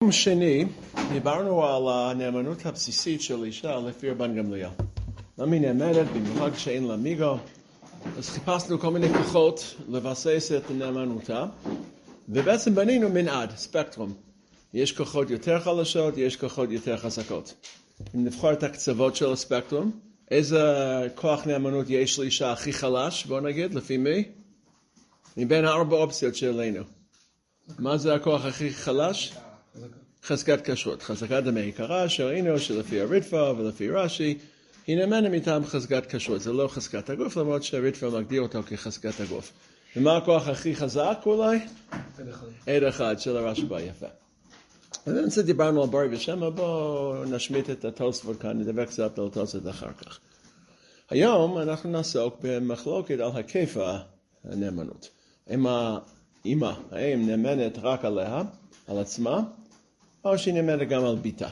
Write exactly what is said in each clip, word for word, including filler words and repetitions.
יום שני דיברנו על הנאמנות הבסיסית של אישה לפי רבן גמליאל. למה היא נאמנת במיוחד כשאין לה מיגו? אז חיפשנו כל מיני כוחות לבסס את נאמנותה, ובעצם בנינו מנעד, ספקטרום. יש כוחות יותר חלשות, יש כוחות יותר חזקות. אם נבחר את הקצוות של הספקטרום, איזה כוח נאמנות יש לאישה הכי חלש, בוא נגיד, לפי מי? מבין הארבע אופציות שלנו. מה זה הכוח הכי חלש? חזקת כשרות. חזקת דמי עיקרה, שראינו שלפי הרדפה ולפי רש"י, היא נאמנה מטעם חזקת כשרות. זה לא חזקת הגוף, למרות שהרדפה מגדיר אותו כחזקת הגוף. ומה הכוח הכי חזק אולי? עד אחד. עד אחד של הרשב"א, יפה. ובאמצע דיברנו על ברי ושמא, בואו נשמיט את התוספות כאן, נדבר קצת על התוספות אחר כך. היום אנחנו נעסוק במחלוקת על היקף הנאמנות. אם האמא, האם נאמנת רק עליה, על עצמה, או שהיא נאמנת גם על ביתה.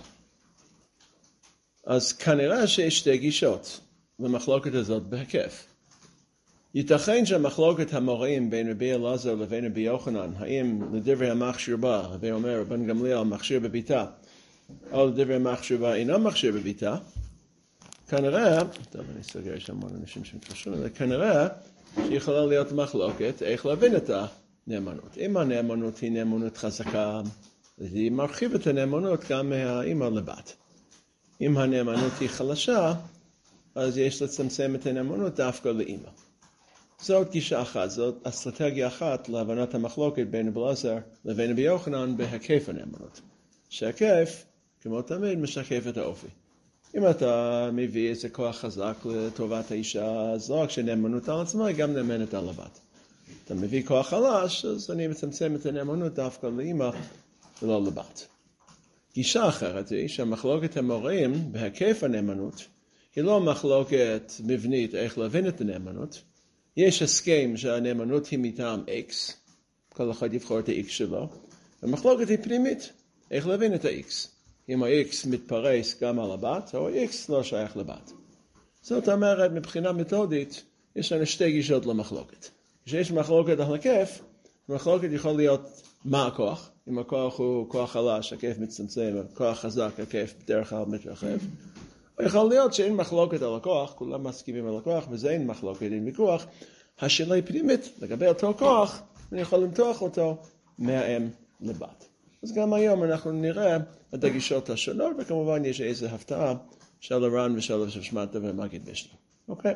אז כנראה שיש שתי גישות למחלוקת הזאת בהיקף. ייתכן שהמחלוקת המוראים בין רבי אלעזר לבין רבי יוחנן, האם לדברי המכשיר בה, רבי אומר רבן גמליאל מכשיר בביתה, או לדברי המכשיר בה אינו מכשיר בביתה, כנראה, טוב אני סוגר שם המון אנשים שמתקשרים לזה, כנראה שיכולה להיות מחלוקת איך להבין את הנאמנות. אם הנאמנות היא נאמנות חזקה, היא מרחיבה את הנאמנות גם מהאמא לבת. אם הנאמנות היא חלשה, אז יש לצמצם את הנאמנות דווקא לאמא. זאת גישה אחת, זאת אסטרטגיה אחת להבנת המחלוקת בין רבי אלעזר לבין רבי יוחנן בהיקף הנאמנות. שהיקף, כמו תמיד, משקף את האופי. אם אתה מביא איזה כוח חזק לטובת האישה, אז לא רק שנאמנות על עצמה, היא גם נאמנת על הבת. אתה מביא כוח חלש, אז אני מצמצם את הנאמנות דווקא לאמא ולא לבת. גישה אחרת היא שהמחלוקת המוראים בהיקף הנאמנות, היא לא מחלוקת מבנית איך להבין את הנאמנות. יש הסכם שהנאמנות היא מטעם X, כל אחד יבחור את ה-X שלו, והמחלוקת היא פנימית, איך להבין את ה-X. אם ה-X מתפרס גם על הבת, או ה-X לא שייך לבת. זאת אומרת, מבחינה מתודית, יש לנו שתי גישות למחלוקת. כשיש מחלוקת על היקף, המחלוקת יכול להיות מה הכוח. אם הכוח הוא כוח חלש, הכיף מצטמצם, כוח חזק, הכיף בדרך כלל מתרחב. או יכול להיות שאין מחלוקת על הכוח, כולם מסכימים על הכוח, וזה אין מחלוקת, אין ויכוח. השאלה היא פנימית, לגבי אותו כוח, אני יכול למתוח אותו מהאם לבת. אז גם היום אנחנו נראה את הגישות השונות, וכמובן יש איזו הפתעה של הר"ן ושל שמעתא ומגיד משנה. אוקיי?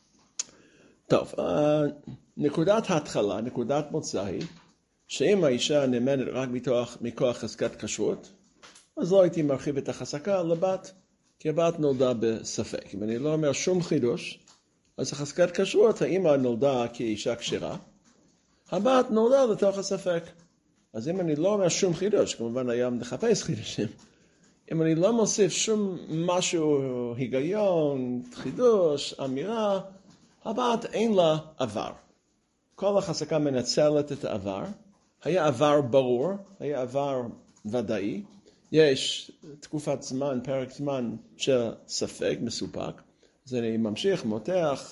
טוב, נקודת ההתחלה, נקודת מוצא היא, שאם האישה נאמנת רק מתוך, מכוח חזקת כשרות, אז לא הייתי מרחיב את החזקה לבת, כי הבת נולדה בספק. אם אני לא אומר שום חידוש, אז החזקת כשרות, האמא נולדה כאישה כשרה, הבת נולדה לתוך הספק. אז אם אני לא אומר שום חידוש, כמובן היום נחפש חידושים, אם אני לא מוסיף שום משהו, היגיון, חידוש, אמירה, הבת אין לה עבר. כל החזקה מנצלת את העבר, היה עבר ברור, היה עבר ודאי, יש תקופת זמן, פרק זמן של ספק, מסופק, אז אני ממשיך, מותח,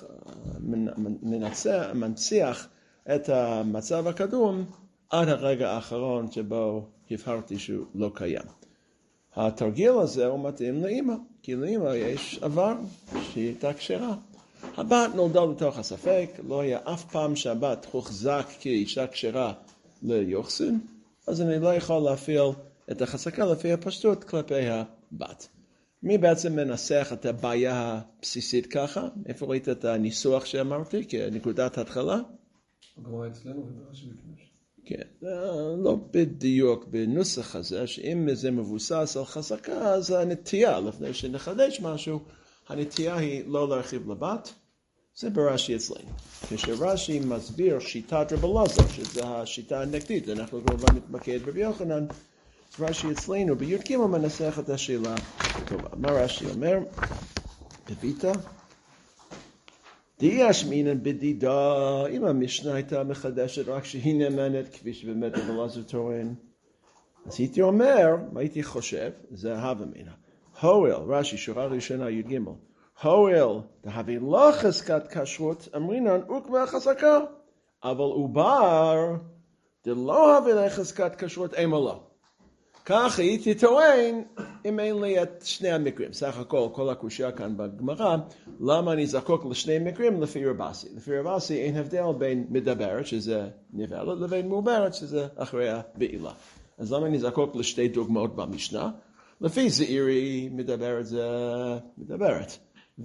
מנצח, מנציח את המצב הקדום, עד הרגע האחרון שבו הבהרתי שהוא לא קיים. התרגיל הזה הוא מתאים לאמא, כי לאמא יש עבר שהיא הייתה כשרה. הבת נולדה לתוך הספק, לא היה אף פעם שהבת הוחזק כאישה כשרה ליוחסין, אז אני לא יכול להפעיל את החזקה לפי הפשטות כלפי הבת. מי בעצם מנסח את הבעיה הבסיסית ככה? איפה ראית את הניסוח שאמרתי כנקודת התחלה? הגמרא אצלנו וברש"י בקדוש. כן, לא בדיוק בנוסח הזה, שאם זה מבוסס על חזקה, אז הנטייה, לפני שנחדש משהו, הנטייה היא לא להרחיב לבת, זה ברש"י אצלנו. כשרש"י מסביר שיטת רבי אלעזר, שזה השיטה הנגדית, אנחנו כמובן נתמקד ברבי יוחנן, אז רש"י אצלנו בי"ג מנסח את השאלה טובה. מה רש"י אומר? בביתה? דאי אשמינן בדידה, אם המשנה הייתה מחדשת רק שהיא נאמנת, כפי שבאמת רבי אלעזר טוען, אז הייתי אומר, מה הייתי חושב? זה הווה אמינא. הואיל, רש"י, שורה ראשונה י"ג, הואיל דהווה לא חזקת כשרות, אמרינן הוקמה חזקה, אבל עובר דלא הווה לחזקת כשרות, אימה לא. כך הייתי טוען אם אין לי את שני המקרים. סך הכל, כל הקושיה כאן בגמרא, למה אני זקוק לשני מקרים לפי רבאסי? לפי רבאסי אין הבדל בין מדברת, שזה נבלת, לבין מעוברת, שזה אחרי הבעילה. אז למה אני זקוק לשתי דוגמאות במשנה? לפי זעירי מדברת זה מדברת,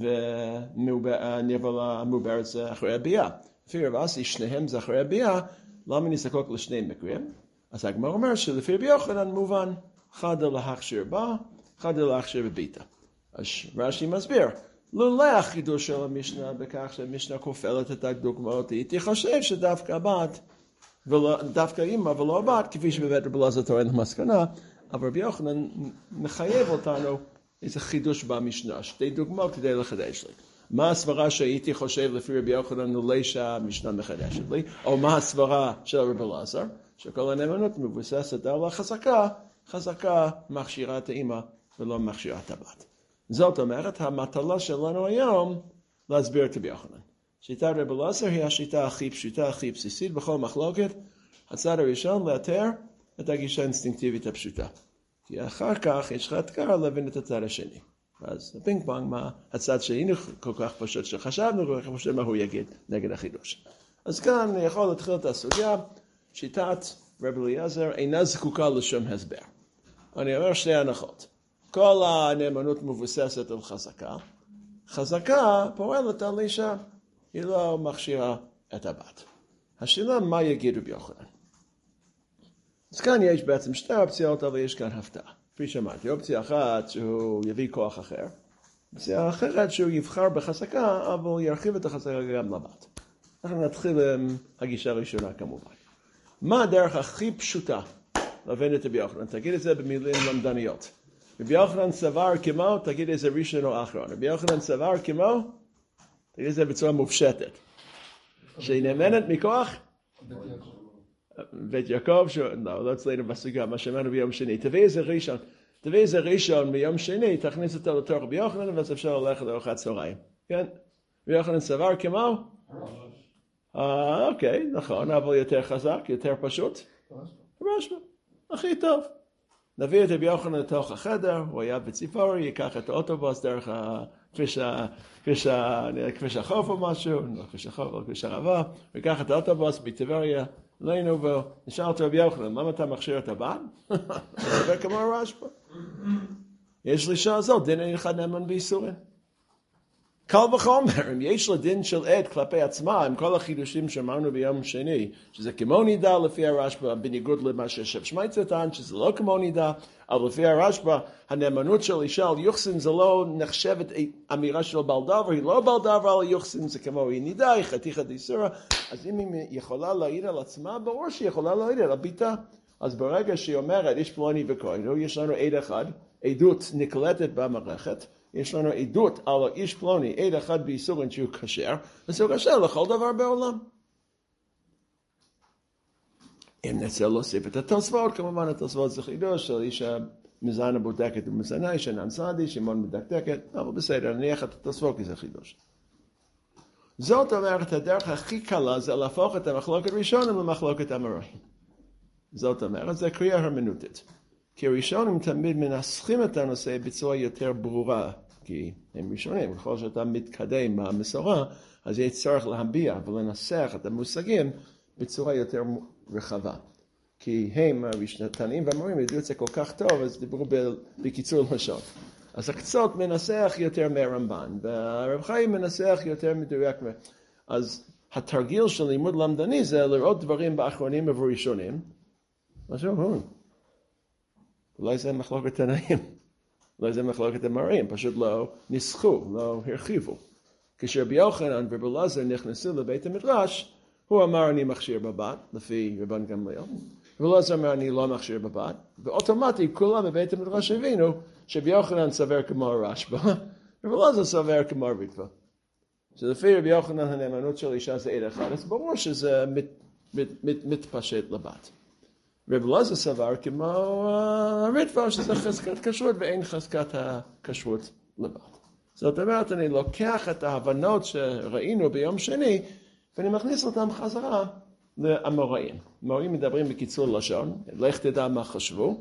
ונבלה מעוברת זה אחרי הביאה. לפי רבאסי שניהם זה אחרי הביאה, למה אני זקוק לשני מקרים? אז הגמרא אומר שלפי רבי יוחנן מובן, חדל להכשיר בה, חדל להכשיר בביתה. אז רש"י מסביר, לולא החידוש של המשנה בכך שהמשנה כופלת את הדוגמאות, הייתי חושב שדווקא הבת, דווקא אמא ולא הבת, כפי שבבית רבי אלעזר טוען למסקנה, אבל רבי יוחנן מחייב אותנו איזה חידוש במשנה, שתי דוגמאות כדי לחדש לי. מה הסברה שהייתי חושב לפי רבי יוחנן לולא שהמשנה מחדשת לי, או מה הסברה של רבי אלעזר? שכל הנאמנות מבוססת על החזקה, חזקה מכשירה את האמא ולא מכשירה את הבת. זאת אומרת, המטלה שלנו היום להסביר את רבי יוחנן. שיטת רבי אלעזר היא השיטה הכי פשוטה, הכי בסיסית בכל מחלוקת. הצד הראשון לאתר את הגישה האינסטינקטיבית הפשוטה. כי אחר כך יש לך אתגר להבין את הצד השני. אז הפינג פונג, מה הצד שהיינו כל כך פשוט שחשבנו, כל כך פשוט מה הוא יגיד נגד החידוש. אז כאן אני יכול להתחיל את הסוגיה, שיטת רבי אליעזר אינה זקוקה לשום הסבר. אני אומר שתי הנחות. כל הנאמנות מבוססת על חזקה. חזקה פועלת על אישה, היא לא מכשירה את הבת. השאלה מה יגיד רבי יוחנן. אז כאן יש בעצם שתי אופציות, אבל יש כאן הפתעה. כפי שאמרתי, אופציה אחת שהוא יביא כוח אחר. אופציה אחרת שהוא יבחר בחזקה, אבל ירחיב את החזקה גם לבת. אנחנו נתחיל עם הגישה הראשונה כמובן. מה הדרך הכי פשוטה להבין את רבי יוחנן? תגיד את זה במילים למדניות. רבי יוחנן סבר כמו, תגיד את זה ראשון או אחרון. רבי יוחנן סבר כמו, תגיד את זה בצורה מופשטת. שהיא נאמנת מכוח? בית יעקב, לא, לא אצלנו בסוגיה, מה שאמרנו ביום שני. תביא איזה ראשון, תביא איזה ראשון מיום שני, תכניס אותו לתוך רבי יוחנן, ואז אפשר ללכת לארוחת צהריים. כן? רבי יוחנן סבר כמו? אה, אוקיי, נכון, אבל יותר חזק, יותר פשוט. רשב"א, הכי טוב. נביא את רבי יוחנן לתוך החדר, הוא היה בציפורי, ייקח את האוטובוס דרך כביש החוף או משהו, לא כביש החוף, לא כביש הערבה, הוא ייקח את האוטובוס בטבריה, אלינו, ונשאל את רבי יוחנן, למה אתה מכשיר את הבן? זה כמו רשב"א. יש לי שעה זאת, דין אין אחד נאמן באיסורים. קל וחומר, אם יש לה דין של עד כלפי עצמה, עם כל החידושים שאמרנו ביום שני, שזה כמו נידה לפי הרשב"א, בניגוד למה ששב שמייצר טען, שזה לא כמו נידה, אבל לפי הרשב"א, הנאמנות של אישה על יוחסין זה לא נחשבת אמירה של בעל דבר, היא לא בעל דבר על יוחסין, זה כמו היא נידה, היא חתיכת איסורה, אז אם היא יכולה להעיד על עצמה, ברור שהיא יכולה להעיד על הביתה. אז ברגע שהיא אומרת, יש פלוני וכהנו, יש לנו עד אחד, עדות נקלטת במערכת, יש לנו עדות על האיש פלוני, עד אחד באיסורין שהוא כשר, אז הוא כשר לכל דבר בעולם. אם נצא להוסיף את התוספות, כמובן התוספות זה חידוש של אישה מזנה בודקת ומזנה, אישה ננסדי, שמון מדקדקת, אבל בסדר, נניח את התוספות כי זה חידוש. זאת אומרת, הדרך הכי קלה זה להפוך את המחלוקת ראשונים למחלוקת אמוראים. זאת אומרת, זה קריאה הרמנותית. כי הראשונים תמיד מנסחים את הנושא בצורה יותר ברורה, כי הם ראשונים, ככל שאתה מתקדם במסורה, אז יש צורך להביע ולנסח את המושגים בצורה יותר רחבה. כי הם, המשנתנים והמורים, ידעו את זה כל כך טוב, אז דיברו בקיצור לשון. אז הקצות מנסח יותר מהרמב"ן, והרב חיים מנסח יותר מדויק. אז התרגיל של לימוד למדני זה לראות דברים באחרונים ובראשונים, משהו הוא. אולי זה מחלוקת תנאים, אולי זה מחלוקת אמוראים, פשוט לא ניסחו, לא הרחיבו. כשרבי יוחנן ורבי אלעזר נכנסו לבית המדרש, הוא אמר אני מכשיר בבת, לפי רבן גמליאל, רבי אלעזר אמר אני לא מכשיר בבת, ואוטומטי כולם בבית המדרש הבינו שרבי יוחנן סבר כמו הרשב"א, רבי אלעזר סבר כמו הריטב"א. שלפי רבי יוחנן הנאמנות של אישה זה עד אחד, אז ברור שזה מת, מת, מת, מתפשט לבת. רבי אלעזר סבר כמו הריטב"א שזה חזקת כשרות ואין חזקת הכשרות לבת. זאת אומרת, אני לוקח את ההבנות שראינו ביום שני ואני מכניס אותם חזרה לאמוראים. אמוראים מדברים בקיצור לשון, לך תדע מה חשבו,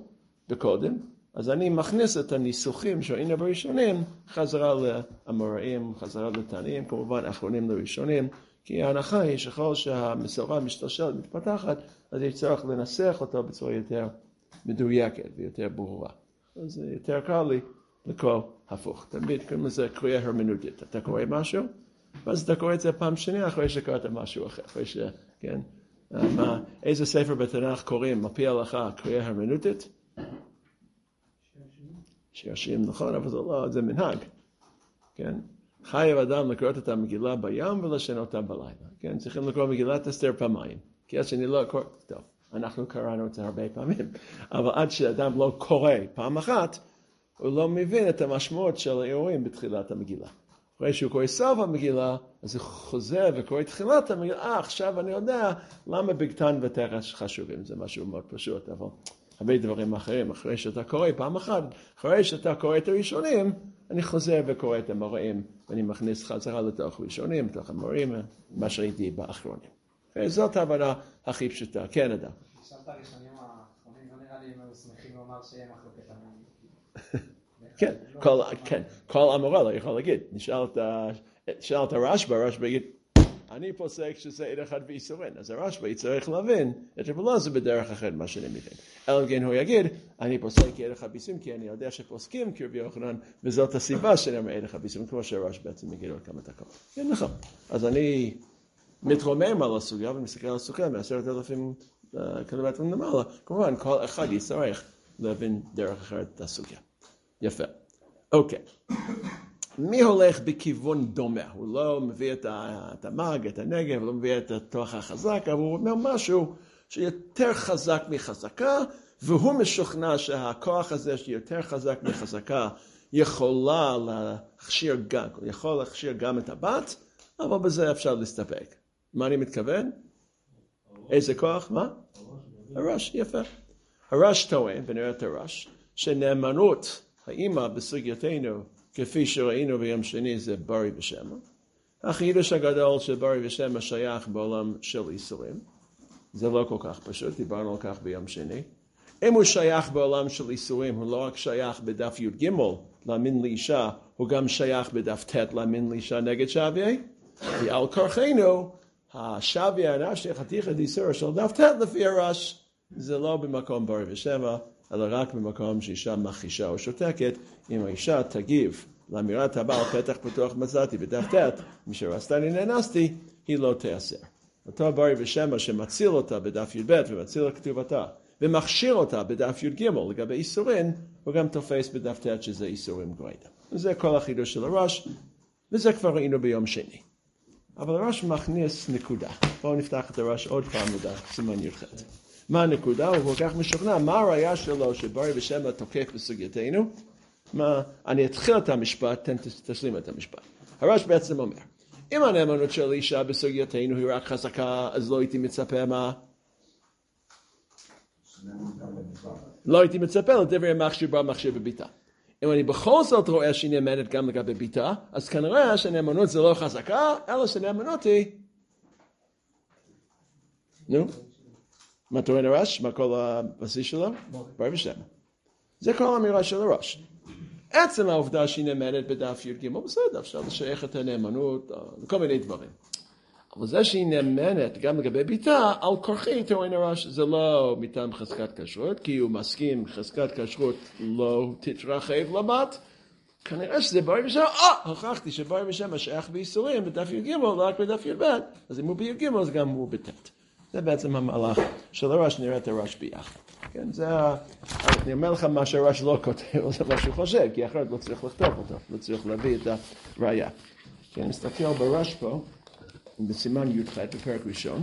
בקודם, אז אני מכניס את הניסוחים שהיינו בראשונים, חזרה לאמוראים, חזרה לתנאים, כמובן אחרונים לראשונים, כי ההנחה היא שכל שהמסורה משתלשלת, מתפתחת, אז יש צריך לנסח אותו בצורה יותר מדויקת ויותר ברורה. אז זה יותר קל לי לקרוא הפוך. תמיד קוראים לזה קריאה הרמנוטית. אתה קורא משהו, ואז אתה קורא את זה פעם שנייה אחרי שקראת משהו אחר. אחרי ש... כן? מה, איזה ספר בתנ"ך קוראים, מפי הלכה, קריאה הרמנוטית? שיר השירים, נכון, אבל זה לא, זה מנהג. כן? חייב אדם לקרוא את המגילה בים ולשנות אותה בלילה. כן? צריכים לקרוא מגילת אסתר פעמיים. כי אז שאני לא קורא, טוב, אנחנו קראנו את זה הרבה פעמים, אבל עד שאדם לא קורא פעם אחת, הוא לא מבין את המשמעות של האירועים בתחילת המגילה. אחרי שהוא קורא סוף המגילה, אז הוא חוזר וקורא תחילת המגילה, אה, עכשיו אני יודע למה בגתן ותרש חשובים, זה משהו מאוד פשוט, אבל הרבה דברים אחרים, אחרי שאתה קורא פעם אחת, אחרי שאתה קורא את הראשונים, אני חוזר וקורא את המוראים, ואני מכניס חזרה לתוך ראשונים, לתוך המוראים, מה שראיתי באחרונים. זאת ההבנה הכי פשוטה, כן אדם. נשאלת הראשונים האחרונים, לא נראה לי אם היו שמחים לומר שיהיה מחלוקת המוראים. כן, כן, כל המורה יכול להגיד, נשאל את הרשב"א, הרשב"א יגיד, אני פוסק שזה עד אחד ואיסורין, אז הרשב"א יצטרך להבין את שבלא זה בדרך אחרת מה שאני מבין. אלא כן הוא יגיד, אני פוסק עד אחד ואיסורין, כי אני יודע שפוסקים כרבי יוחנן, וזאת הסיבה שאני אומר עד אחד ואיסורין, כמו שהרשב"א בעצם יגיד עוד כמה דקות. כן, נכון. אז אני מתרומם על הסוגיה ומסתכל על הסוגיה מעשרת אלפים קילומטרים למעלה. כמובן, כל אחד יצטרך להבין דרך אחרת את הסוגיה. יפה. אוקיי. מי הולך בכיוון דומה? הוא לא מביא את המג, את הנגב, הוא לא מביא את התוך החזק, אבל הוא אומר משהו שיותר חזק מחזקה, והוא משוכנע שהכוח הזה שיותר חזק מחזקה יכולה להכשיר גם, יכול להכשיר גם את הבת, אבל בזה אפשר להסתפק. מה אני מתכוון? איזה כוח? מה? הרש, יפה. הרש טוען, ונראה את הרש, שנאמנות האמא בסוגייתנו, כפי שראינו ביום שני, זה ברי ושמה. החידוש הגדול של ברי ושמה שייך בעולם של איסורים. זה לא כל כך פשוט, דיברנו על כך ביום שני. אם הוא שייך בעולם של איסורים, הוא לא רק שייך בדף י' ג' להאמין לאישה, הוא גם שייך בדף ט' להאמין לאישה נגד שוויה. ועל כורחנו, השוויה הנשי חתיכת איסור של דף ט' לפי הרש, זה לא במקום ברי ושמה, אלא רק במקום שאישה מכחישה או שותקת. אם האישה תגיב לאמירת הבעל פתח פתוח מצאתי בדף ט', משהר עשתני נאנסתי, היא לא תיאסר. אותו ברי ושמה שמציל אותה בדף י"ב ומציל את כתובתה, ומכשיר אותה בדף י"ג לגבי איסורים, הוא גם תופס בדף ט' שזה איסורים גרידא. וזה כל החידוש של הרש, וזה כבר ראינו ביום שני. אבל הרש מכניס נקודה. בואו נפתח את הרש עוד פעם לדף, סימן י"ח. מה הנקודה? הוא כל כך משוכנע, מה הראיה שלו שברי ושמה תוקף בסוגייתנו? מה, אני אתחיל את המשפט, תן תשלים את המשפט. הרש בעצם אומר, אם הנאמנות של אישה בסוגייתנו היא רק חזקה, אז לא הייתי מצפה מה? לא הייתי מצפה לדברי מכשיר בה מכשיר בביתה. אם אני בכל זאת רואה שהיא נאמנת גם לגבי ביתה, אז כנראה שנאמנות זה לא חזקה, אלא שנאמנות היא... נו? מה טוען הרש? מה כל הבסיס שלו? ברי ושמה. זה כל האמירה של הרש. עצם העובדה שהיא נאמנת בדף י"ג, בסדר, אפשר לשייך את הנאמנות, כל מיני דברים. אבל זה שהיא נאמנת גם לגבי ביתה, על כורחי טוען הרש, זה לא מטעם חזקת כשרות, כי הוא מסכים, חזקת כשרות לא תתרחב לבת, כנראה שזה ברי ושמה, אה, הוכחתי שברי ושמה שייך באיסורים בדף י"ג, לא רק בדף י"ב, אז אם הוא בי"ג, אז גם הוא בט'. זה בעצם המהלך של הרש, נראה את הרש ביחד. כן, זה, אני אומר לך מה שהרש לא כותב, זה מה שהוא חושב, כי אחרת לא צריך לכתוב אותו, לא צריך להביא את הראייה. כן, נסתכל ברש פה, בסימן י"ח, בפרק ראשון.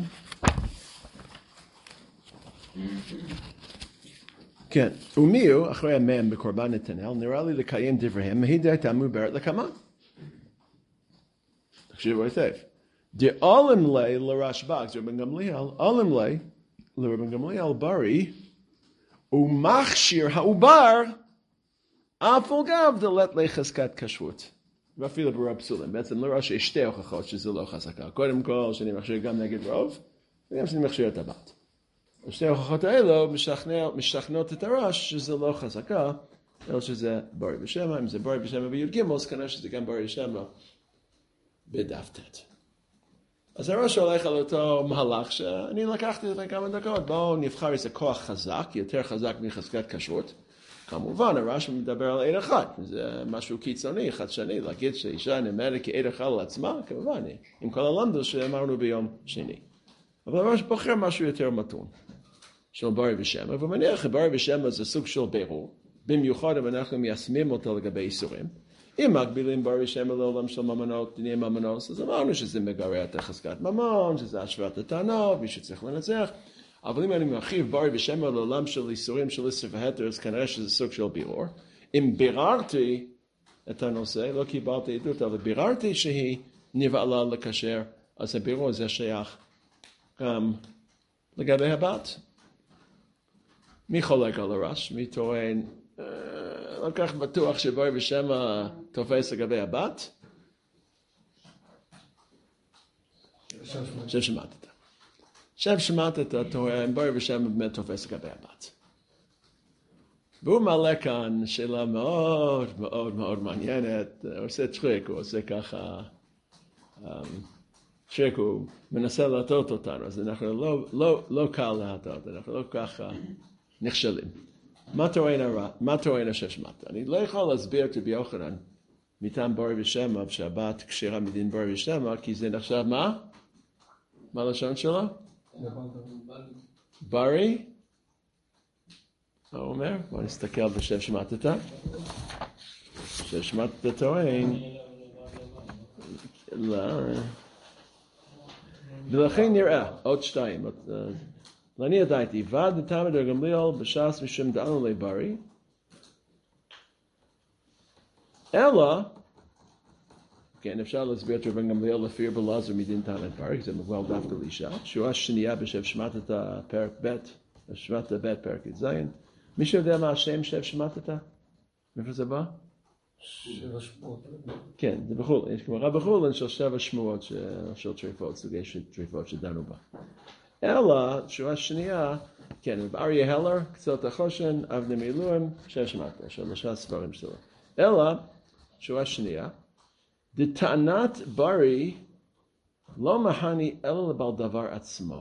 כן, ומי הוא, אחרי המם בקורבן נתנאל, נראה לי לקיים דבריהם, מהידי תעמו ברת לקמה. תקשיבו היטב. דעולם לי לרשב"ג, זה רבן גמליאל, עולם לי לרבן גמליאל ברי, ומכשיר העובר, אף על גב דלת לחזקת כשרות. ואפילו ברוב פסולים. בעצם לא רואה שיש שתי הוכחות שזה לא חזקה. קודם כל, שאני מכשיר גם נגד רוב, וגם שאני מכשיר את הבת. שתי ההוכחות האלו משכנע, משכנעות את הרש שזה לא חזקה, אלא שזה ברי בשמה. אם זה ברי בשמה ביוד גימל, אז כנראה שזה גם ברי בשמה בדף ט'. אז הרש הולך על אותו מהלך שאני לקחתי לפני כמה דקות. בואו נבחר איזה כוח חזק, יותר חזק מחזקת כשרות. כמובן, הרש מדבר על עד אחד. זה משהו קיצוני, חדשני, להגיד שאישה נאמרת כעד אחד על עצמה, כמובן, עם כל הלמדוס שאמרנו ביום שני. אבל הרש בוחר משהו יותר מתון, של ברי בשמה, ומניח שברי בשמה זה סוג של בירור, במיוחד אם אנחנו מיישמים אותו לגבי איסורים. אם מגבילים ברי בשמה לעולם של ממונות, דיני ממונות, אז אמרנו שזה מגרה את חזקת ממון, שזה השוואת הטענות, מי שצריך לנצח. אבל אם אני מרחיב ברי בשמה לעולם של איסורים של איסור והתר, אז כנראה שזה סוג של בירור. אם ביררתי את הנושא, לא קיבלתי עדות, אבל ביררתי שהיא נבעלה לקשר, אז הבירור הזה שייך גם לגבי הבת. מי חולק על הרש? מי טוען? לא כך בטוח שברי בשמה תופס לגבי הבת? שם שמעת. שם שמעת את הטוען, ברי בשמה באמת תופס לגבי הבת. והוא מעלה כאן שאלה מאוד מאוד מאוד מעניינת. הוא עושה טריק, הוא עושה ככה, טריק, הוא מנסה להטעות אותנו, אז אנחנו לא, לא, לא קל להטעות, אנחנו לא ככה נכשלים. מה טוען הרע? מה טוען השם שמעת? אני לא יכול להסביר את רבי יוחנן מטעם ברי בשמה, שהבת כשרה מדין ברי בשמה, כי זה נחשב מה? מה לשון שלו? ברי? מה הוא אומר? בואו נסתכל בשם שמעת. שם שמעת טוען. לא. ולכן נראה, עוד שתיים. ואני ידעתי, ועד תלמיד רבי גמליאל בש"ס משום דאנו לברי, אלא, כן, אפשר להסביר את רבי גמליאל לפי רבי אלעזר מדין תלמיד ברי, זה מגבל דווקא לאישה, שורה שנייה בשם שמעת פרק ב', שמעת ב' פרק י"ז. מישהו יודע מה השם שם שמעת? מאיפה זה בא? שבע שמועות. כן, זה בחולין, יש גמרא בחולין של שבע שמועות של טריפות, סוגי של טריפות שדנו בה. אלא, שורה שנייה, כן, אריה הלר, קצות החושן, אבני מילואים, שם שמעת, שלושה ספרים שלו. אלא, שורה שנייה, דטענת ברי לא מהני אלא לבעל דבר עצמו.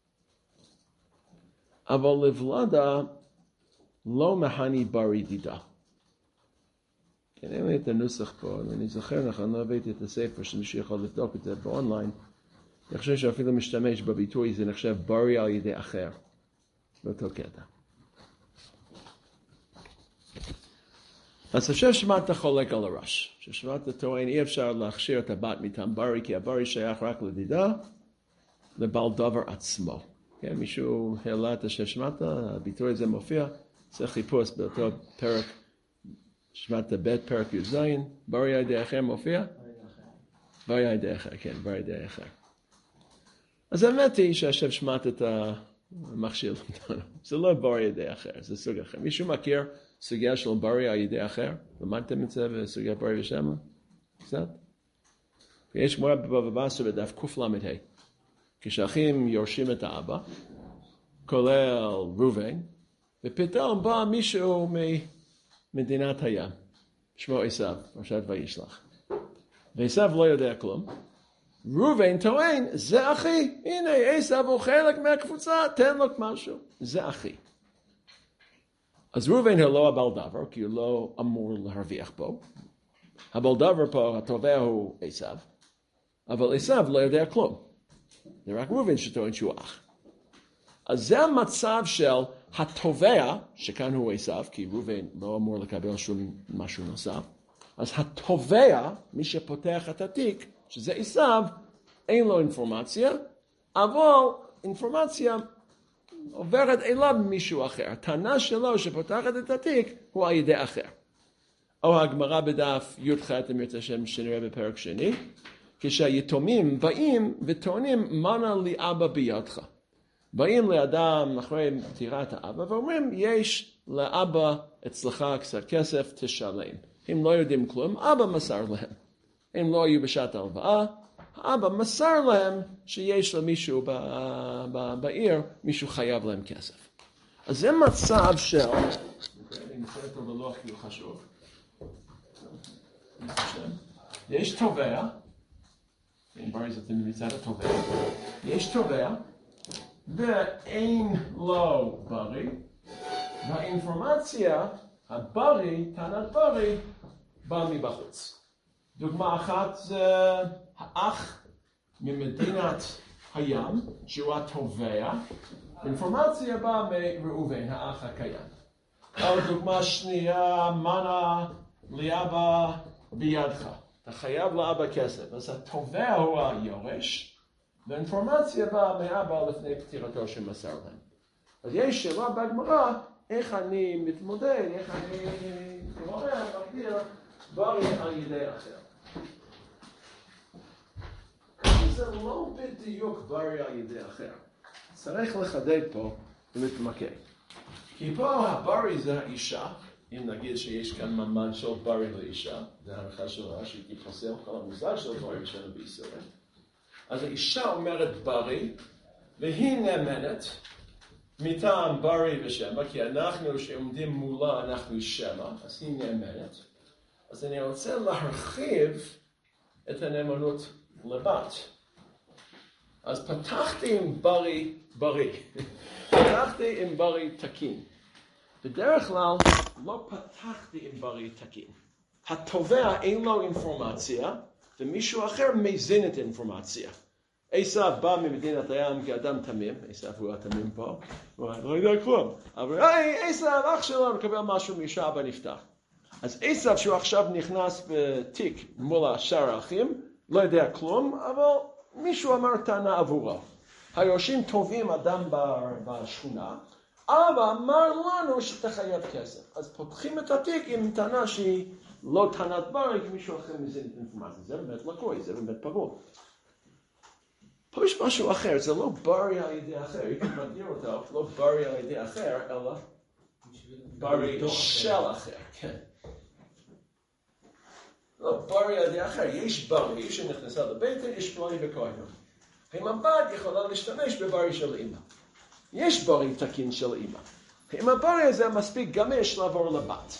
אבל לבלדה לא מהני ברי דידה. כן, אין לי את הנוסח פה, אני זוכר נכון, לא הבאתי את הספר שמישהו יכול לבדוק את זה באונליין. אני חושב שאפילו משתמש בביטוי, זה נחשב ברי על ידי אחר. באותו קטע. אז השם שמעת חולק על הרש. השם שמעת טוען, אי אפשר להכשיר את הבת מטעם ברי, כי הברי שייך רק לדידה, לבעל דבר עצמו. כן, מישהו העלה את השם שמעת, הביטוי הזה מופיע, צריך חיפוש באותו פרק, שמעת ב' פרק י"ז, ברי על ידי אחר מופיע? ברי על ידי אחר, כן, ברי על ידי אחר. אז האמת היא שהשם שמעת את המכשיר למדנו. זה לא ברי על ידי אחר, זה סוג אחר. מישהו מכיר סוגיה של ברי על ידי אחר? למדתם את זה בסוגיה ברי ושמה? קצת? יש גמרא בבבא בתרא בדף קל"ה. כשאחים יורשים את האבא, כולל ראובן, ופתאום בא מישהו ממדינת הים, שמו עשיו, פרשת וישלח. ועשיו לא יודע כלום. ראובן טוען, זה אחי, הנה עשיו הוא חלק מהקבוצה, תן לו משהו, זה אחי. אז ראובן הוא לא הבעל דבר, כי הוא לא אמור להרוויח בו. הבעל דבר פה, התובע הוא עשיו, אבל עשיו לא יודע כלום. זה רק ראובן שטוען שהוא אח. אז זה המצב של התובע, שכאן הוא עשיו, כי ראובן לא אמור לקבל שום משהו נוסף. אז התובע, מי שפותח את התיק, שזה עשיו, אין לו אינפורמציה, אבל אינפורמציה עוברת אליו מישהו אחר. הטענה שלו שפותחת את התיק הוא על ידי אחר. או הגמרא בדף י"ח, אם ירצה שם שנראה בפרק שני, כשהיתומים באים וטוענים מנה לי אבא בידך. באים לאדם אחרי פטירת האבא ואומרים יש לאבא אצלך קצת כסף תשלם. הם לא יודעים כלום, אבא מסר להם. הם לא היו בשעת ההלוואה, האבא מסר להם שיש למישהו בעיר, מישהו חייב להם כסף. אז זה מצב של... אני מצא אותו בלוח כי הוא חשוב. יש תובע, ברי זאת מצד התובע, יש תובע, ואין לו ברי, והאינפורמציה, הברי, טענת ברי, בא מבחוץ. דוגמה אחת זה האח ממדינת הים, שהוא התובע, אינפורמציה באה מראובן, האח הקיים. או דוגמה שנייה, מנה לאבא בידך. אתה חייב לאבא כסף, אז התובע הוא היורש, והאינפורמציה באה מאבא לפני פטירתו שמסר להם. אז יש שאלה בגמרא, איך אני מתמודד, איך אני רואה, מגדיר, ברי על ידי אחר. זה לא בדיוק ברי על ידי אחר. צריך לחדד פה ולהתמקד. כי פה הברי זה האישה, אם נגיד שיש כאן מעמד של ברי לאישה, זה הערכה של רש"י, כי חסר כל המושג של ברי שלנו בישראל. אז האישה אומרת ברי, והיא נאמנת מטעם ברי ושמה, כי אנחנו שעומדים מולה אנחנו שמה, אז היא נאמנת. אז אני רוצה להרחיב את הנאמנות לבת. אז פתחתי עם ברי ברי, פתחתי עם ברי תקין. בדרך כלל לא פתחתי עם ברי תקין. התובע אין לו אינפורמציה, ומישהו אחר מזין את האינפורמציה. עשיו בא ממדינת הים כאדם תמים, עשיו הוא התמים פה, הוא לא יודע כלום. אבל היי, עשיו, אח שלו מקבל משהו מאישה אבא נפתח. אז עשיו שהוא עכשיו נכנס בתיק מול השאר האחים, לא יודע כלום, אבל מישהו אמר טענה עבורו. היורשים טובים אדם בשכונה, אבא אמר לנו שאתה חייב כסף. אז פותחים את התיק עם טענה שהיא לא טענת ברי, כי מישהו אחר מזין את האינפורמציה. זה באמת לקוי, זה באמת פגוע. פה יש משהו אחר, זה לא ברי על ידי אחר, הייתי מגדיר אותו, לא ברי על ידי אחר, אלא ברי של אחר, כן. לא ברי על ידי אחר, יש ברי שנכנסה לביתה, יש ברי בכהנו. אם הבת יכולה להשתמש בברי של אמא. יש ברי תקין של אמא. אם הברי הזה מספיק גמיש לעבור לבת.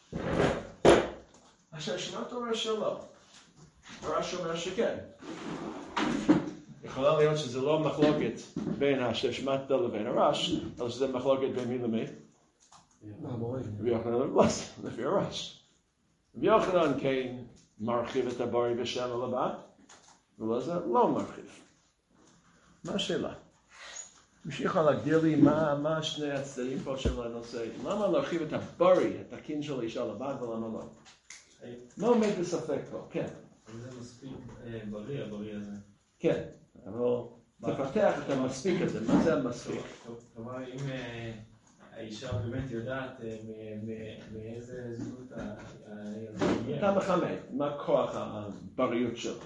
עכשיו שנת אומר שלא. הרש אומר שכן. יכולה להיות שזה לא מחלוקת בין השמעת לבין הרש, אלא שזה מחלוקת בין מי למי? רבי יוחנן לבלס, לפי הרש. רבי יוחנן כן מרחיב את הברי בשם על הבת, ולזה לא מרחיב. מה השאלה? מישהו יכול להגדיר לי מה, מה שני הצדדים פה של הנושא? למה להרחיב את הברי, את הקין של אישה לבת ולמה לא? מה עומד בספק פה? כן. זה מספיק בריא, הבריא הזה. כן. אבל תפתח את המספיק הזה, מה זה המספיק? כלומר, אם האישה באמת יודעת מאיזה זוגות הגיעה. אתה מחמד, מה כוח הבריות שלו?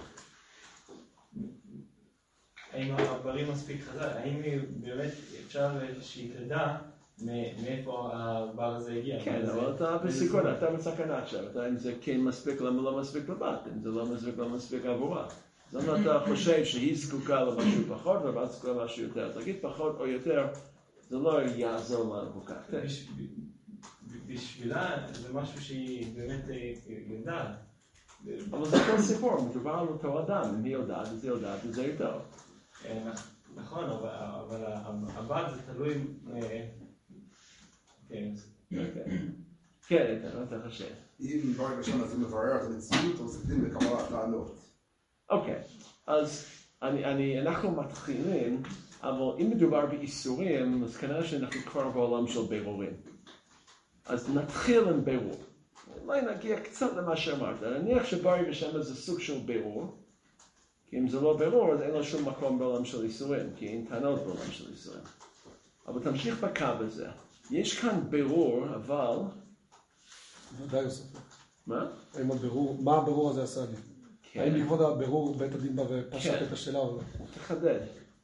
האם הבריא מספיק חזק? האם באמת אפשר שהיא תדע מאיפה הבר הזה הגיע? כן, אבל אתה בסיכון, אתה בסכנה עכשיו, אם זה כן מספיק, למה לא מספיק לבת? אם זה לא מספיק, לא מספיק עבורה. אז אם אתה חושב שהיא זקוקה למשהו פחות ובת זקוקה למשהו יותר, אז תגיד פחות או יותר, זה לא יעזור לנו כל כך. בשבילה זה משהו שהיא באמת יודעת. אבל זה כל סיפור, מדובר על אותו אדם, אם היא יודעת, אז היא יודעת, וזה יותר. נכון, אבל הבת זה תלוי... כן, כן, אתה חושב. אם ברי בשם הזה מברר את המציאות, אז זה דין בקבלת לענות. אוקיי, אז אני, אני, אנחנו מתחילים, אבל אם מדובר באיסורים, אז כנראה שאנחנו כבר בעולם של בירורים. אז נתחיל עם בירור. אולי נגיע קצת למה שאמרת. נניח שברי בשם זה סוג של בירור, כי אם זה לא בירור, אז אין לו שום מקום בעולם של איסורים, כי אין טענות בעולם של איסורים. אבל תמשיך בקו הזה. יש כאן בירור, אבל... ודאי יוסף. מה? האם הבירור, מה הבירור הזה עשה לי? כן. האם לכבוד הבירור בית הדין בא ופשט כן. את השאלה או לא? תחדד.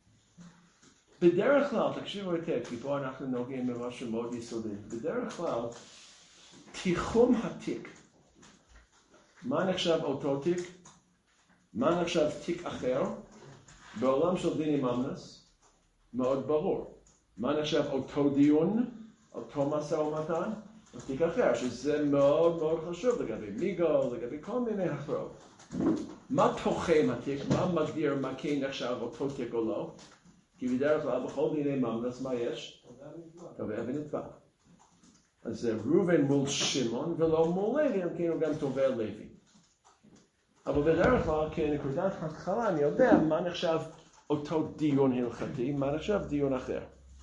בדרך כלל, תקשיבו היטב, כי פה אנחנו נוגעים במשהו מאוד יסודי. בדרך כלל, תיחום התיק. מה נחשב אותו תיק? מה נחשב תיק אחר? בעולם של דיני ממנס, מאוד ברור. מה נחשב אותו דיון, אותו משא ומתן? תיק אחר, שזה מאוד מאוד חשוב לגבי מיגו, לגבי כל מיני אחרות. מה תוחם התיק? מה מגדיר מה כן נחשב אותו תיק או לא? כי בדרך כלל בכל דיני ממנס מה יש? תובע ונתבע. אז זה ראובן מול שמעון ולא מול לוי, אם כן הוא גם תובע לוי. אבל בדרך כלל כנקודת התחלה אני יודע מה נחשב אותו דיון הלכתי, מה נחשב דיון אחר.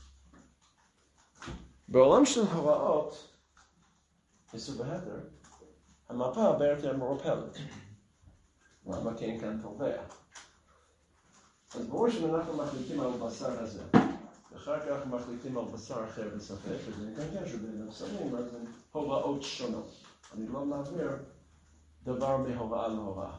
בעולם של הוראות, איסור בהדר, המפה הרבה יותר מעורפלת. למה כן כאן תובע? אז ברור שאנחנו מחליטים על בשר הזה, ואחר כך מחליטים על בשר אחר בספק, וזה נקרא שבין הפסלים, אז הן הוראות שונות. אני לא מעביר דבר מהוראה להוראה.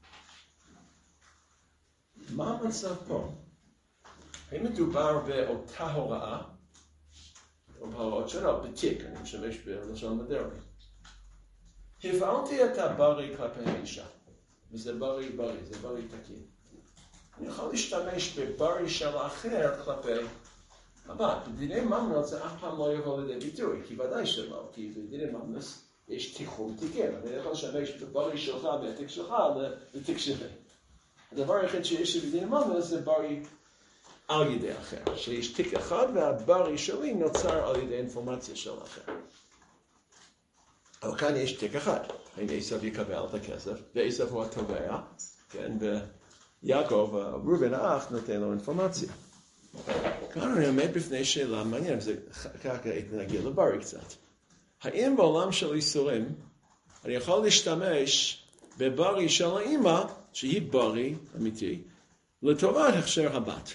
מה המצב פה? האם מדובר באותה הוראה, או בהוראות שונות, בתיק, אני משמש בלשון מודרני. הפעלתי את הברי כלפי האישה, וזה ברי ברי, זה ברי תקין. אני יכול להשתמש בברי של האחר כלפי הבת. בדיני ממנס זה אף פעם לא יבוא לידי ביטוי, כי ודאי שלא, כי בדיני ממנס יש תיחום תיקים. אני יכול לשמש בברי שלך והתיק שלך לתיק שלי. הדבר היחיד שיש בדיני ממנס זה ברי על ידי אחר, שיש תיק אחד והברי שלי נוצר על ידי אינפורמציה של אחר. אבל כאן יש תיק אחד, האם עשיו יקבל את הכסף, ועשיו הוא התובע, כן, ויעקב, ראובן האח, נותן לו אינפורמציה. כאן אני עומד בפני שאלה מעניינת, זה ככה נגיע לברי קצת. האם בעולם של איסורים, אני יכול להשתמש בברי של האמא, שהיא ברי אמיתי, לטובת הכשר הבת.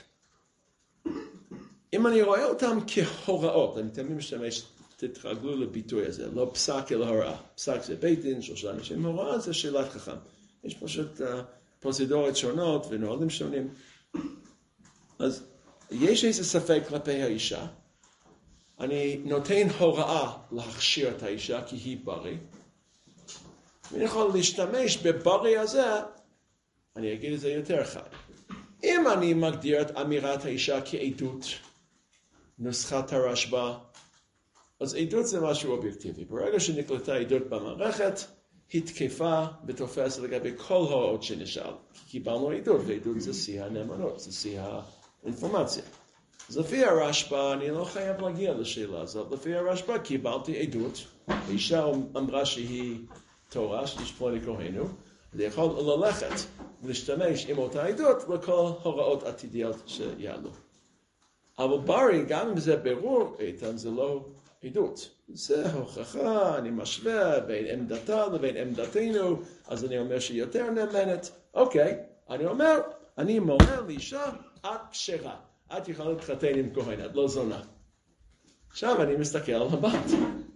אם אני רואה אותם כהוראות, אני תמיד משתמש, תתרגלו לביטוי הזה, לא פסק אלא הוראה. פסק זה בית דין, שלושה אנשים, הוראה זה שאלת חכם. יש פשוט uh, פרוצדורות שונות ונהלים שונים. אז יש איזה ספק כלפי האישה, אני נותן הוראה להכשיר את האישה כי היא ברי, ואני יכול להשתמש בברי הזה, אני אגיד את זה יותר חד. אם אני מגדיר את אמירת האישה כעדות, נוסחת הרשב"א, אז עדות זה משהו אובייקטיבי. ברגע שנקלטה עדות במערכת, היא תקפה ותופסת לגבי כל ההוראות שנשאל. קיבלנו עדות, ועדות זה שיא הנאמנות, זה שיא האינפורמציה. אז לפי הרשב"א, אני לא חייב להגיע לשאלה הזאת. לפי הרשב"א קיבלתי עדות, האישה אמרה שהיא תורה, שיש פלוני כהנו, זה יכול ללכת ולהשתמש עם אותה עדות לכל הוראות עתידיות שיעלו. אבל ברי, גם אם זה ברור, איתן זה לא עדות. זה הוכחה, אני משווה בין עמדתה לבין עמדתנו, אז אני אומר שהיא יותר נאמנת. אוקיי, אני אומר, אני אומר לאישה, את כשרה. את יכולה להתחתן עם כהן, את לא זונה. עכשיו אני מסתכל על הבת.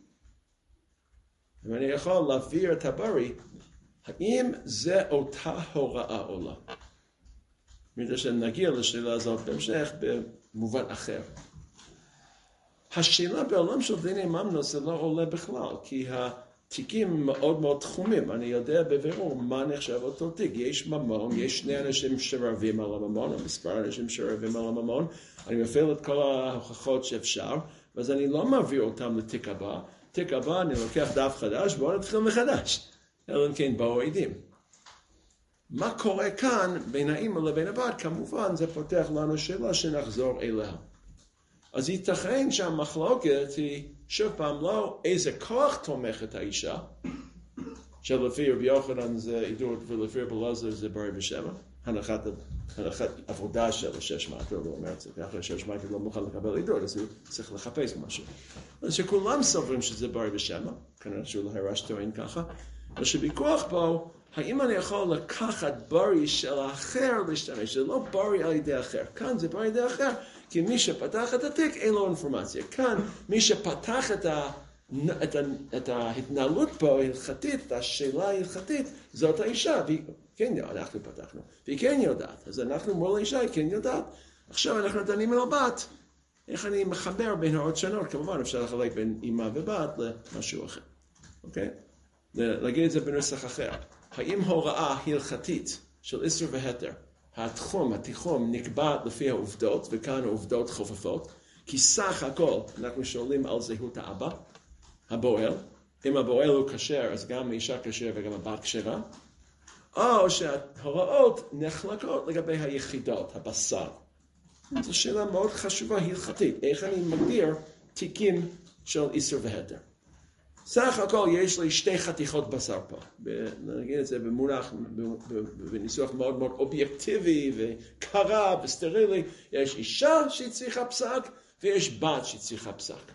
ואני יכול להעביר את הברי, האם זה אותה הוראה או לא? מדי שנגיע לשאלה הזאת בהמשך במובן אחר. השאלה בעולם של דיני ממנס זה לא עולה בכלל, כי התיקים מאוד מאוד תחומים. אני יודע בבירור מה נחשב אותו תיק. יש ממון, יש שני אנשים שרבים על הממון, או מספר אנשים שרבים על הממון. אני מפעיל את כל ההוכחות שאפשר, ואז אני לא מעביר אותם לתיק הבא. תיק הבא אני לוקח דף חדש, בואו נתחיל מחדש. אלא אם כן באו עדים. מה קורה כאן בין האמא לבין הבת? כמובן זה פותח לנו שאלה שנחזור אליה. אז ייתכן שהמחלוקת היא, שוב פעם, לא איזה כוח תומך את האישה, שלפי רבי יוחנן זה עדות ולפי רבי אלעזר זה ברי ושמע, הנחת, הנחת עבודה של השש מעטר, הוא אומר את זה, ואחרי השש מעטר לא מוכן לקבל עדות, אז הוא צריך לחפש משהו. אז שכולם סוברים שזה ברי ושמע, כנראה שהוא לא הרש טוען ככה, אבל שוויכוח פה, האם אני יכול לקחת ברי של האחר להשתמש? זה לא ברי על ידי אחר, כאן זה ברי על ידי אחר, כי מי שפתח את התיק אין לו אינפורמציה. כאן מי שפתח את, ה, את, ה, את ההתנהלות פה ההלכתית, את השאלה ההלכתית, זאת האישה, והיא כן, אנחנו פתחנו, והיא כן יודעת, אז אנחנו מול האישה, היא כן יודעת. עכשיו אנחנו דנים על הבת, איך אני מחבר בין הוראות שונות, כמובן אפשר לחלק בין אמא ובת למשהו אחר, אוקיי? להגיד את זה בנוסח אחר. האם הוראה הלכתית של איסור והתר. התחום, התיחום נקבע לפי העובדות, וכאן העובדות חופפות, כי סך הכל אנחנו שואלים על זהות האבא, הבועל. אם הבועל הוא כשר, אז גם האישה כשר וגם הבת כשרה. או שההוראות נחלקות לגבי היחידות, הבשר. זו שאלה מאוד חשובה, הלכתית. איך אני מגדיר תיקים של איסור והתר? סך הכל יש לי שתי חתיכות בשר פה. נגיד את זה במונח, בניסוח מאוד מאוד אובייקטיבי וקרה וסטרילי. יש אישה שהיא צריכה פסק ויש בת שהיא צריכה פסק.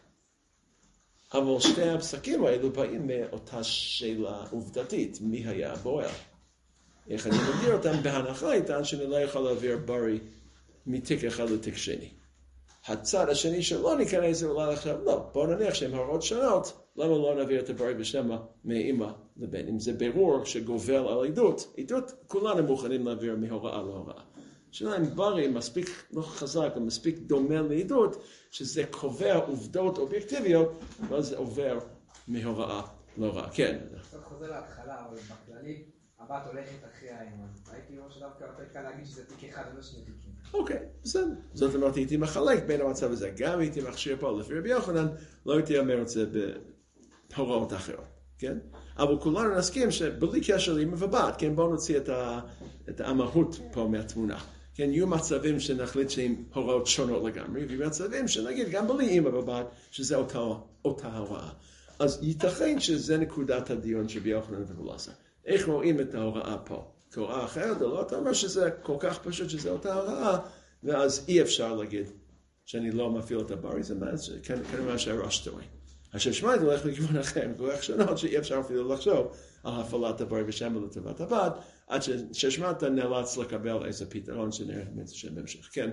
אבל שתי הפסקים האלו באים מאותה שאלה עובדתית, מי היה הבועל? איך אני מגדיר אותם? בהנחה איתן שאני לא יכול להעביר ברי מתיק אחד לתיק שני. הצד השני שלא ניכנס זה אולי עכשיו, לא, בואו נניח שהן הוראות שונות, למה לא נעביר את הברי בשמה מאמא לבן? אם זה ברור שגובל על עדות, עדות כולנו מוכנים להעביר מהוראה להוראה. שאלה אם ברי מספיק לא חזק או מספיק דומה לעדות, שזה קובע עובדות אובייקטיביות, ואז זה עובר מהוראה להוראה. כן. קצת חוזר להתחלה, אבל בכללי, הבת הולכת אחרי האמא. הייתי אומר שדווקא יותר קל להגיד שזה תיק אחד ולא שני תיקים. אוקיי, בסדר. זאת אומרת, הייתי מחלק בין המצב הזה. גם הייתי מכשיר פה לפי רבי יוחנן, לא הייתי אומר את זה בהוראות אחרות, כן? אבל כולנו נסכים שבלי קשר לאמא ובת, כן, בואו נוציא את, ה, את המהות פה מהתמונה. כן, יהיו מצבים שנחליט שהם הוראות שונות לגמרי, ויהיו מצבים שנגיד גם בלי אמא ובת, שזה אותה, אותה הוראה. אז ייתכן שזה נקודת הדיון של רבי יוחנן ורבולסר. איך רואים את ההוראה פה? כהוראה אחרת, או לא? אתה אומר שזה כל כך פשוט שזה אותה הוראה, ואז אי אפשר להגיד שאני לא מפעיל את הברי, זה כנראה שהראש טועה. הששמעית הולך לכיוון אחר, כוח שונות שאי אפשר אפילו לחשוב על הפעלת הברי ושם לטובת הבת, עד שששמעית נאלץ לקבל איזה פתרון שנראה שם בהמשך. כן?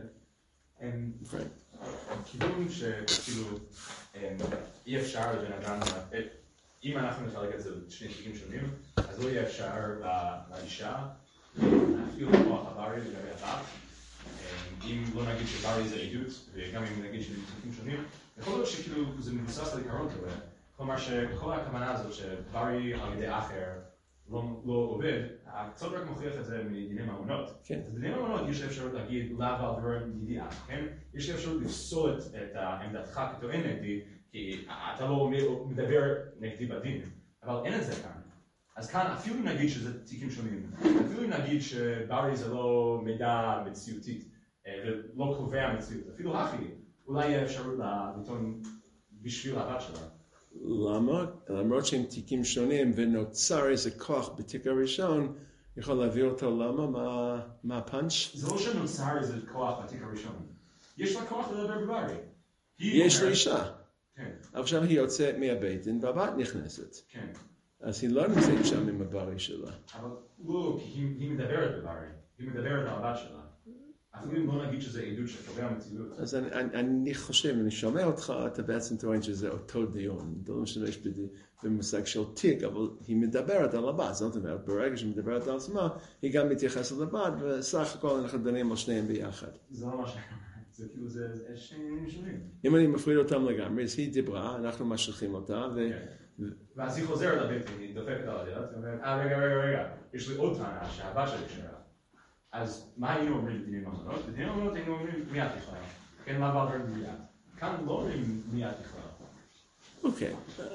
כיוון שכאילו אי אפשר לבן אדם, אם אנחנו נחלק את זה לשני תיקים שונים, אז לא יהיה אפשר לאישה להפעיל כוח הברי לגבי הבת. אם לא נגיד שברי זה עדות, וגם אם נגיד שזה תיקים שונים, יכול להיות שכאילו זה מבוסס על עיקרון כזה. כלומר שכל הכוונה הזאת שברי על ידי אחר לא עובד, קצת רק מוכיח את זה מדיני ממונות. אז בדיני ממונות יש אפשרות להגיד לאו על דבר ידיעה, כן? יש אפשרות לפסול את עמדתך כטוען נגדי, כי אתה לא מדבר נגדי בדין, אבל אין את זה כאן. אז כאן אפילו נגיד שזה תיקים שונים, אפילו נגיד שברי זה לא מידע מציאותית, ולא קובע מציאות, אפילו הכי, אולי יהיה אפשרות לטעון בשביל הבת שלה. למה? למרות שהם תיקים שונים ונוצר איזה כוח בתיק הראשון, יכול להביא אותו למה? מה, מה הפאנץ'? זה לא שנוצר איזה כוח בתיק הראשון. יש לה כוח לדבר בברי. יש לה אישה. כן. עכשיו היא יוצאת מהבית דין והבת נכנסת. כן. אז היא לא נמצאת שם עם הברי שלה. אבל לא, כי היא, היא מדברת בברי. היא מדברת על הבת שלה. אפילו אם לא נגיד שזה עדות שקובע מציאות. אז אני, אני, אני חושב, אני שומע אותך, אתה בעצם טוען שזה אותו דיון. אתה לא משתמש במושג של תיק, אבל היא מדברת על הבת. זאת אומרת, ברגע שהיא מדברת על עצמה, היא גם מתייחסת לבת, וסך הכל אנחנו דנים על שניהם ביחד. זה לא מה שאני אומר. זה כאילו, זה שני שונים. אם אני מפריד אותם לגמרי, אז היא דיברה, אנחנו משליכים אותה, ו... ואז היא חוזרת לבית, היא דופקת על הדלת, ואומרת, אה, רגע, רגע, רגע, יש לי עוד טענה שהבת שלי כשרה. אז מה היינו אומרים בדיני ממונות? בדיני ממונות היינו אומרים מי את יכולה. כן, מה בעבר מיד? כאן לא אומרים מי את יכולה. אוקיי.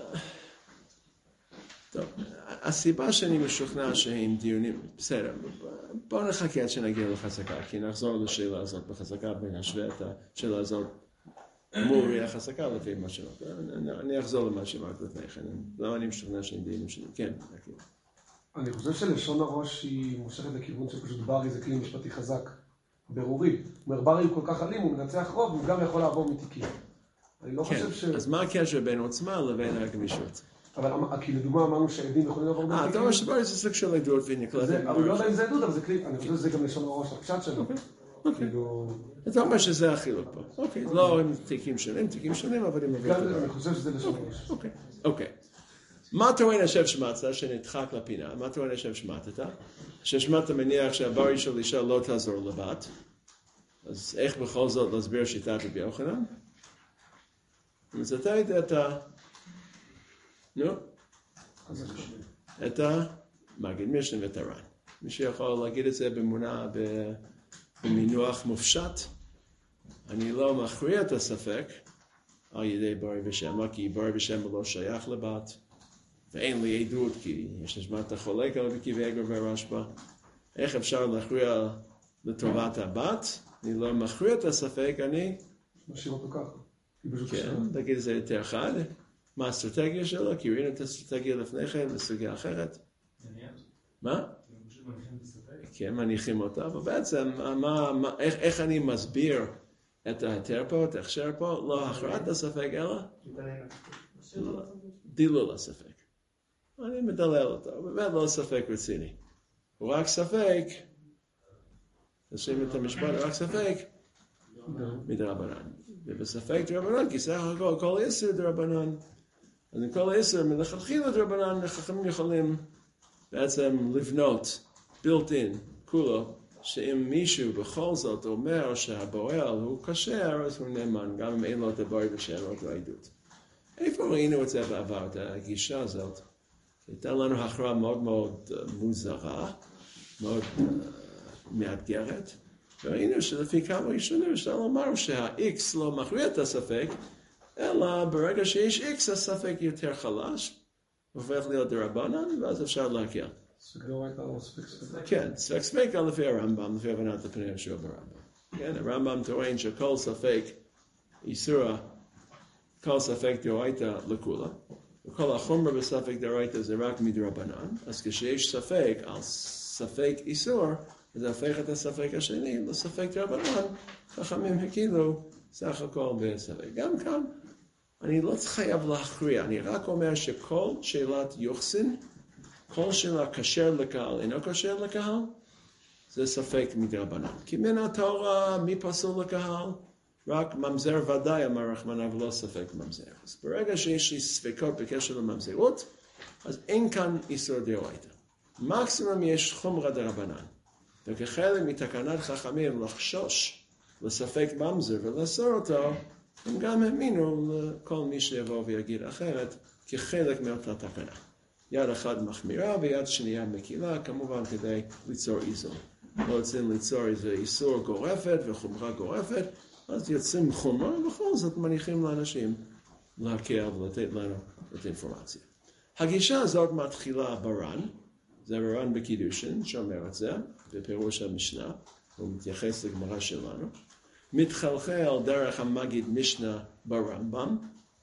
טוב, הסיבה שאני משוכנע שהם דיונים, בסדר, בואו נחכה עד שנגיע לחזקה, כי נחזור לשאלה הזאת בחזקה ונשווה את השאלה הזאת מורי החזקה לפי מה שאמרת. אני אחזור למה שאמרת לפני כן, למה אני משוכנע שהם דיונים שלי? כן, נקי. אני חושב שלשון הראש היא מושכת לכיוון שפשוט ברי זה כלי משפטי חזק, ברורי. אומר, ברי הוא כל כך אלים, הוא מנצח רוב, הוא גם יכול לעבור מתיקים. אני לא חושב ש... אז מה הקשר בין עוצמה לבין הגמישות? אבל כי לדוגמה אמרנו שעדים יכולים לעבור מתיקים. אה, אתה אומר שברי זה סוג של עדות ונקלט. אבל לא יודע אם זה עדות, אבל זה כלי, אני חושב שזה גם לשון הראש הפשט שלו. אתה אומר שזה החילוק פה. אוקיי, לא עם תיקים שונים, תיקים שונים, אבל עם עבוד דבר. אני חושב שזה לשון הראש. אוקיי, אוקיי. מה טוען השב שמעת שנדחק לפינה? מה טוען השב שמעת? ששמעת מניח שהברי של אישה לא תעזור לבת. אז איך בכל זאת להסביר שיטת רבי יוחנן? אז אתה יודע את ה... נו? את המגיד משנה ואת הר"ן. מי שיכול להגיד את זה במונח, במינוח מופשט, אני לא מכריע את הספק על ידי בורא ושמה, כי בורא ושמה לא שייך לבת, ואין לי עדות, כי יש נשמע את החולק על רבי עקיבא ורשב"א. איך אפשר להכריע לטובת הבת? אני לא מכריע את הספק, אני... משאיר אותו ככה. כן, תגיד את זה יותר חד. מה האסטרטגיה שלו? כי ראינו את האסטרטגיה לפני כן בסוגיה אחרת. מה? כן, מניחים אותה, ובעצם מה, מה, איך, איך אני מסביר את ההיתר פה, את ההכשר פה? לא הכרעת הספק, אלא דילול הספק. אני מדלל אותו, הוא באמת לא ספק רציני. הוא רק ספק, נשים את המשפט, רק ספק מדרבנן. ובספק דרבנן, כי סך הכל, כל עשר דרבנן. אז עם כל עשר, מלכתחילה דרבנן, החכמים יכולים בעצם לבנות, built in, כולו, שאם מישהו בכל זאת אומר שהבועל הוא כשר, אז הוא נאמן, גם אם אין לו את הבורא ושם או את העדות. איפה ראינו את זה בעבר, את הגישה הזאת? הייתה לנו הכרעה מאוד מאוד מוזרה, מאוד uh, מאתגרת, וראינו שלפי כמה ראשונים אפשר לומר שה-X לא מכריע את הספק, אלא ברגע שיש X הספק יותר חלש, הופך להיות דרבנן, ואז אפשר להקל. ספק דאורייתא או ספק ספק? כן, ספק ספק לפי הרמב"ם, לפי הבנת הפני יהושע ברמב"ם. כן, הרמב"ם טוען שכל ספק איסורא, כל ספק דאורייתא לכולה, וכל החומר בספק דאורייתא זה רק מדרבנן, אז כשיש ספק על ספק איסור, זה הופך את הספק השני לספק דרבנן, חכמים הקילו סך הכל בספק. גם כאן, אני לא חייב להכריע, אני רק אומר שכל שאלת יוחסין, כל שאלה כשר לקהל, אינו כשר לקהל, זה ספק מדרבנן. כי מן התורה, מי פסול לקהל? רק ממזר ודאי אמר רחמנא ולא ספק ממזר. אז ברגע שיש לי ספקות בקשר לממזרות, אז אין כאן איסור דאורייתא. מקסימום יש חומרא דרבנן. וכחלק מתקנת חכמים לחשוש לספק ממזר ולאסור אותו, הם גם האמינו לכל מי שיבוא ויגיד אחרת, כחלק מאותה תקנה. יד אחת מחמירה ויד שנייה מקילה, כמובן כדי ליצור איזון. לא רוצים ליצור איזה איסור גורפת וחומרה גורפת, אז יוצאים חומרה, ובכל זאת מניחים לאנשים להקל ולתת לנו את האינפורמציה. הגישה הזאת מתחילה בר"ן, זה בר"ן בקידושין, שאומר את זה, בפירוש המשנה, הוא מתייחס לגמרא שלנו, מתחלחל דרך המגיד משנה ברמב"ם,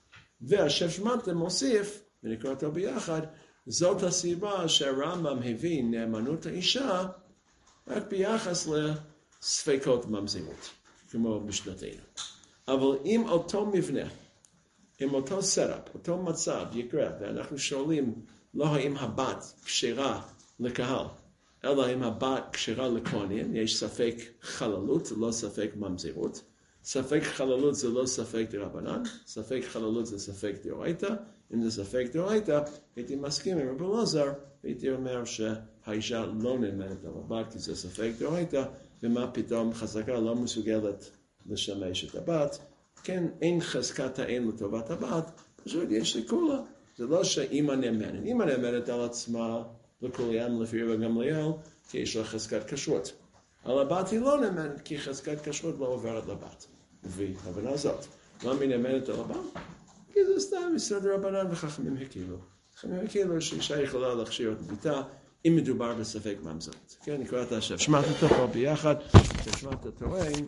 והשף שמעתם מוסיף, ונקרא אותו ביחד, זאת הסיבה שהרמב"ם הבין נאמנות האישה רק ביחס לספקות ממזרות, כמו בשנתנו. אבל אם אותו מבנה, עם אותו סטאפ, אותו מצב יקרה, ואנחנו שואלים לא האם הבת כשרה לקהל, אלא האם הבת כשרה לכהנים, יש ספק חללות, לא ספק ממזרות. ספק חללות זה לא ספק דרבנן, ספק חללות זה ספק דאורייתא. אם זה ספק דאורייתא, הייתי מסכים עם רבי אלעזר, הייתי אומר שהאישה לא נאמנת על הבת, כי זה ספק דאורייתא, ומה פתאום חזקה לא מסוגלת לשמש את הבת. כן, אין חזקת האין לטובת הבת, פשוט יש לי כולה. זה לא שאמא נאמנת. אמא נאמנת על עצמה לכולם לפי רבי גמליאל, כי יש לה חזקת כשרות. על הבת היא לא נאמנת, כי חזקת כשרות לא עוברת לבת. והבנה זאת. למה היא נאמנת על הבת? כי זה סתם משרד רבנן וחכמים הקילו. חכמים הקילו שאישה יכולה להכשיר את ביתה, אם מדובר בספק ממזרות. כן, נקרא את השף. שמעת אותו פה ביחד, שמעת תורן,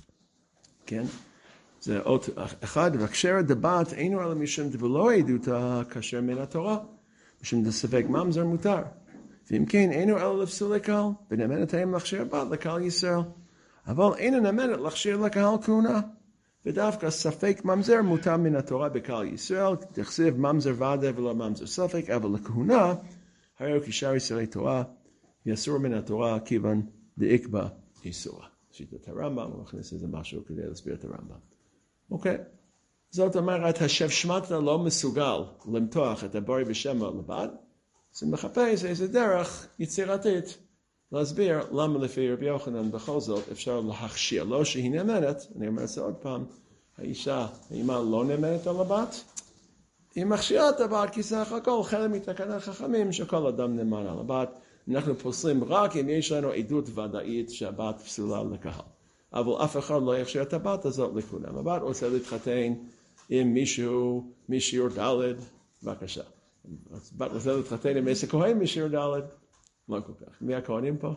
כן? זה עוד אחד, והקשרת דבת אינו אלא משום דבלא עדותה כאשר מן התורה, משום דספק ממזר מותר. ואם כן, אינו אלא לפסול לקהל, ונאמנת האם להכשיר בת לקהל ישראל. אבל אינו נאמנת להכשיר לקהל כהונה. ודווקא ספק ממזר מותר מן התורה בקהל ישראל, תכסיב ממזר ודאי ולא ממזר ספק, אבל לכהונה, הרי הוא כשאר ישראלי תורה, יאסור מן התורה כיוון דאיקבא איסורה. שיטת הרמב"ם, הוא מכניס איזה משהו כדי להסביר את הרמב"ם. אוקיי, זאת אומרת, השף שמעתה לא מסוגל למתוח את הבורא ושמה לבד, אז הוא מחפש איזה דרך יצירתית להסביר למה לפי רבי יוחנן בכל זאת אפשר להכשיר, לא שהיא נאמנת, אני אומר את זה עוד פעם, האישה, האמא לא נאמנת על הבת, היא מכשירה את הבת כי סך הכל חלק מתקנת חכמים שכל אדם נאמן על הבת, אנחנו פוסלים רק אם יש לנו עדות ודאית שהבת פסולה לקהל. אבל אף אחד לא יכשיר את הבת הזאת לכולם. הבת רוצה להתחתן עם מישהו משיעור ד', בבקשה. הבת רוצה להתחתן עם עשר כהן משיעור ד', לא כל כך. מי הכהנים פה?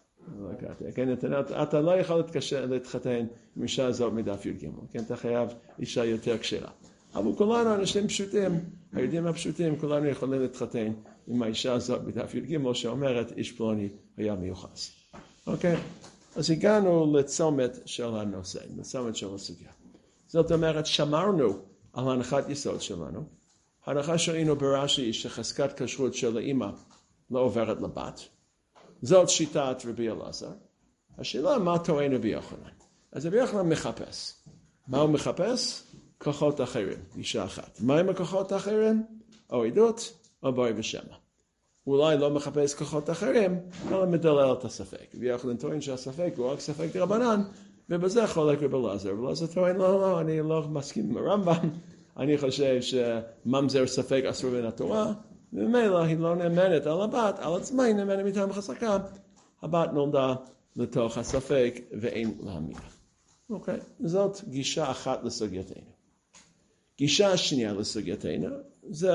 כן, אתה, אתה לא יכול להתחתן עם אישה הזאת מדף י"ג, כן, אתה חייב אישה יותר כשרה. אבל כולנו אנשים פשוטים, היהודים הפשוטים, כולנו יכולים להתחתן עם האישה הזאת בדף י"ג שאומרת איש פלוני היה מיוחס. אוקיי? אז הגענו לצומת של הנושא, לצומת של הסוגיה. זאת אומרת, שמרנו על הנחת יסוד שלנו. ההנחה שראינו ברש"י שחזקת כשרות של האמא לא עוברת לבת. זאת שיטת רבי אלעזר. השאלה מה טוען רבי יוחנן. אז רבי יוחנן מחפש. מה הוא מחפש? כוחות אחרים, אישה אחת. מה עם הכוחות האחרים? או עדות או ברי ושמע. אולי לא מחפש כוחות אחרים, אלא מדלל את הספק. רבי יוחנן טוען שהספק הוא רק ספק דרבנן, ובזה חולק רבי אלעזר. רבי אלעזר טוען, לא, לא, אני לא מסכים עם הרמב"ם, אני חושב שממזר ספק אסור בין התורה, וממילא היא לא נאמנת על הבת, על עצמה היא נאמנת מטעם חזקה, הבת נולדה לתוך הספק ואין להאמין. אוקיי, זאת גישה אחת לסוגייתנו. גישה שנייה לסוגייתנו, זה